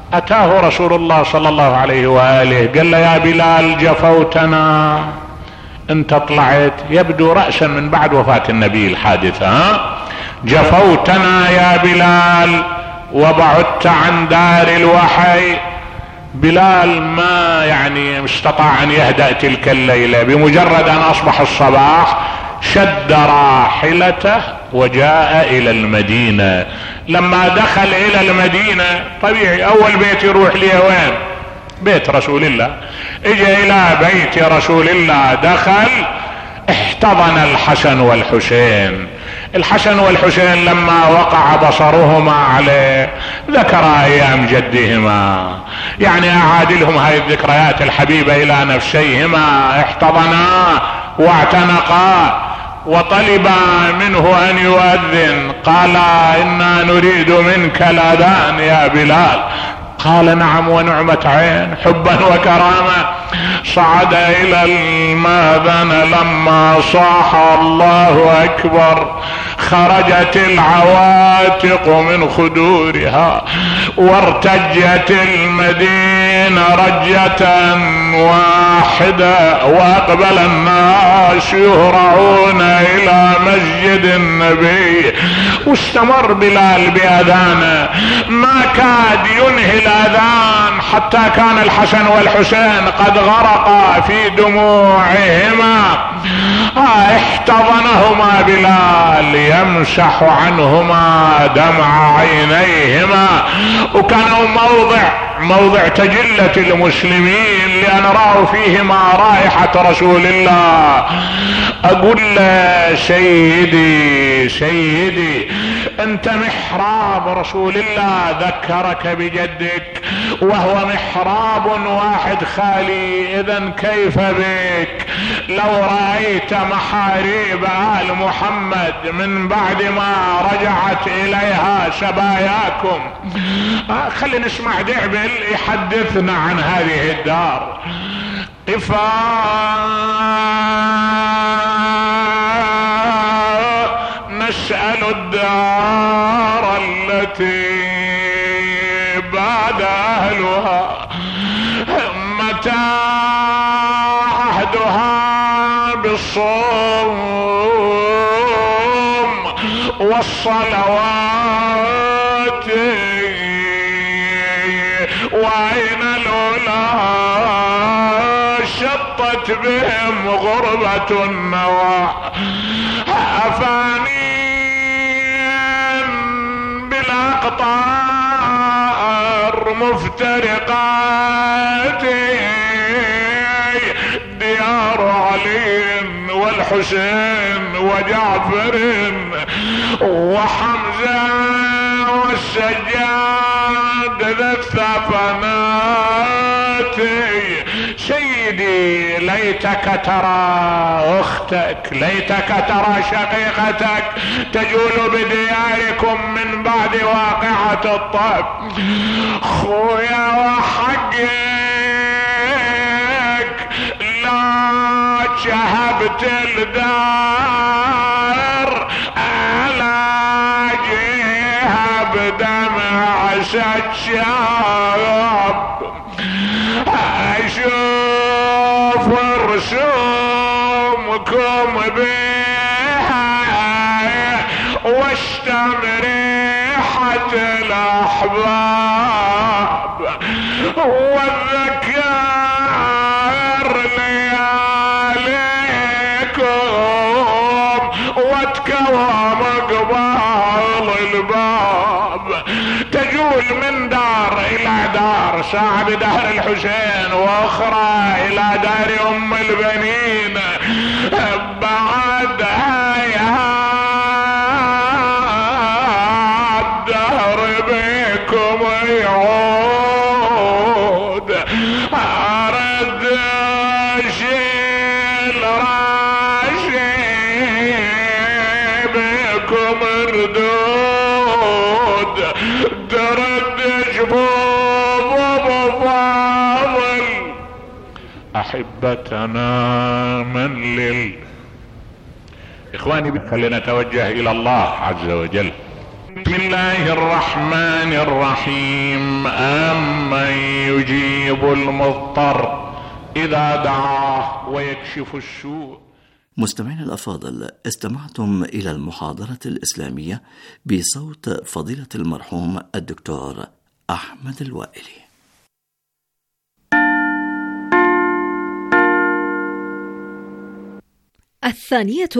اتاه رسول الله صلى الله عليه وآله قال له يا بلال جفوتنا، انت طلعت يبدو رأسا من بعد وفاة النبي الحادثة، ها؟ جفوتنا يا بلال وبعدت عن دار الوحي. بلال ما يعني استطاع ان يهدأ تلك الليلة، بمجرد ان اصبح الصباح شد راحلته وجاء الى المدينة. لما دخل الى المدينة طبيعي اول بيت يروح ليه وين؟ بيت رسول الله. اجى الى بيت رسول الله، دخل احتضن الحسن والحسين. الحسن والحسين لما وقع بصرهما عليه ذكر ايام جدهما، يعني اعاد لهم هذه الذكريات الحبيبة الى نفسيهما، احتضنا واعتنقا وطلبا منه ان يؤذن. قال انا نريد منك الاذان يا بلال. قال نعم ونعمة عين، حبا وكرامة. صعد الى الماذن، لما صاح الله اكبر خرجت العواتق من خدورها وارتجت المدينة رجة واحدة، واقبل الناس يهرعون الى مسجد النبي. واستمر بلال باذانه، ما كاد ينهي الاذان حتى كان الحسن والحسين قد غرقا في دموعهما. آه احتضنهما بلال يمسح عنهما دمع عينيهما، وكانوا موضع موضع تجلة المسلمين لأن رأوا فيهما رائحة رسول الله. أقول له سيدي سيدي أنت محراب رسول الله، ذكرك بجدك وهو محراب واحد خالي، إذن كيف بك؟ لو رأيت محاريب آل محمد من بعد ما رجعت إليها سباياكم. آه خلينا نسمع دعبل يحدثنا عن هذه الدار. قفا نسأل الدار التي بعد أهلها، متى عهدها بالصوم والصلوات، وأين الأولى شطت بهم غربة النوى، أفاني بالأقطار مفترقات، ديار علي والحسين وجعفر وحمزة والسجاد ذا الثفنات. سيدي ليتك ترى اختك، ليتك ترى شقيقتك تجول بدياركم من بعد واقعة الطب. خويا وحقك لا شهبت الدار على جهة بدمع شاب، اشوف رسومكم بها واشتم ريحة الاحباب، واتذكر لياليكم واتكوم قبال الباب. تجول من دار الى دار، ساعة بدهر الحسين واخرى الى دار ام البنين، بعدها يا الدهر بكم يعود. ارد اشيل راشي بكم ردود، ترد جفوف بفاضل احبتنا من لل. اخواني خلينا نتوجه الى الله عز وجل. بسم الله الرحمن الرحيم. أمن يجيب المضطر إذا دعاه ويكشف السوء. مستمعينا الأفاضل، استمعتم إلى المحاضرة الإسلامية بصوت فضيلة المرحوم الدكتور أحمد الوائلي. الثانية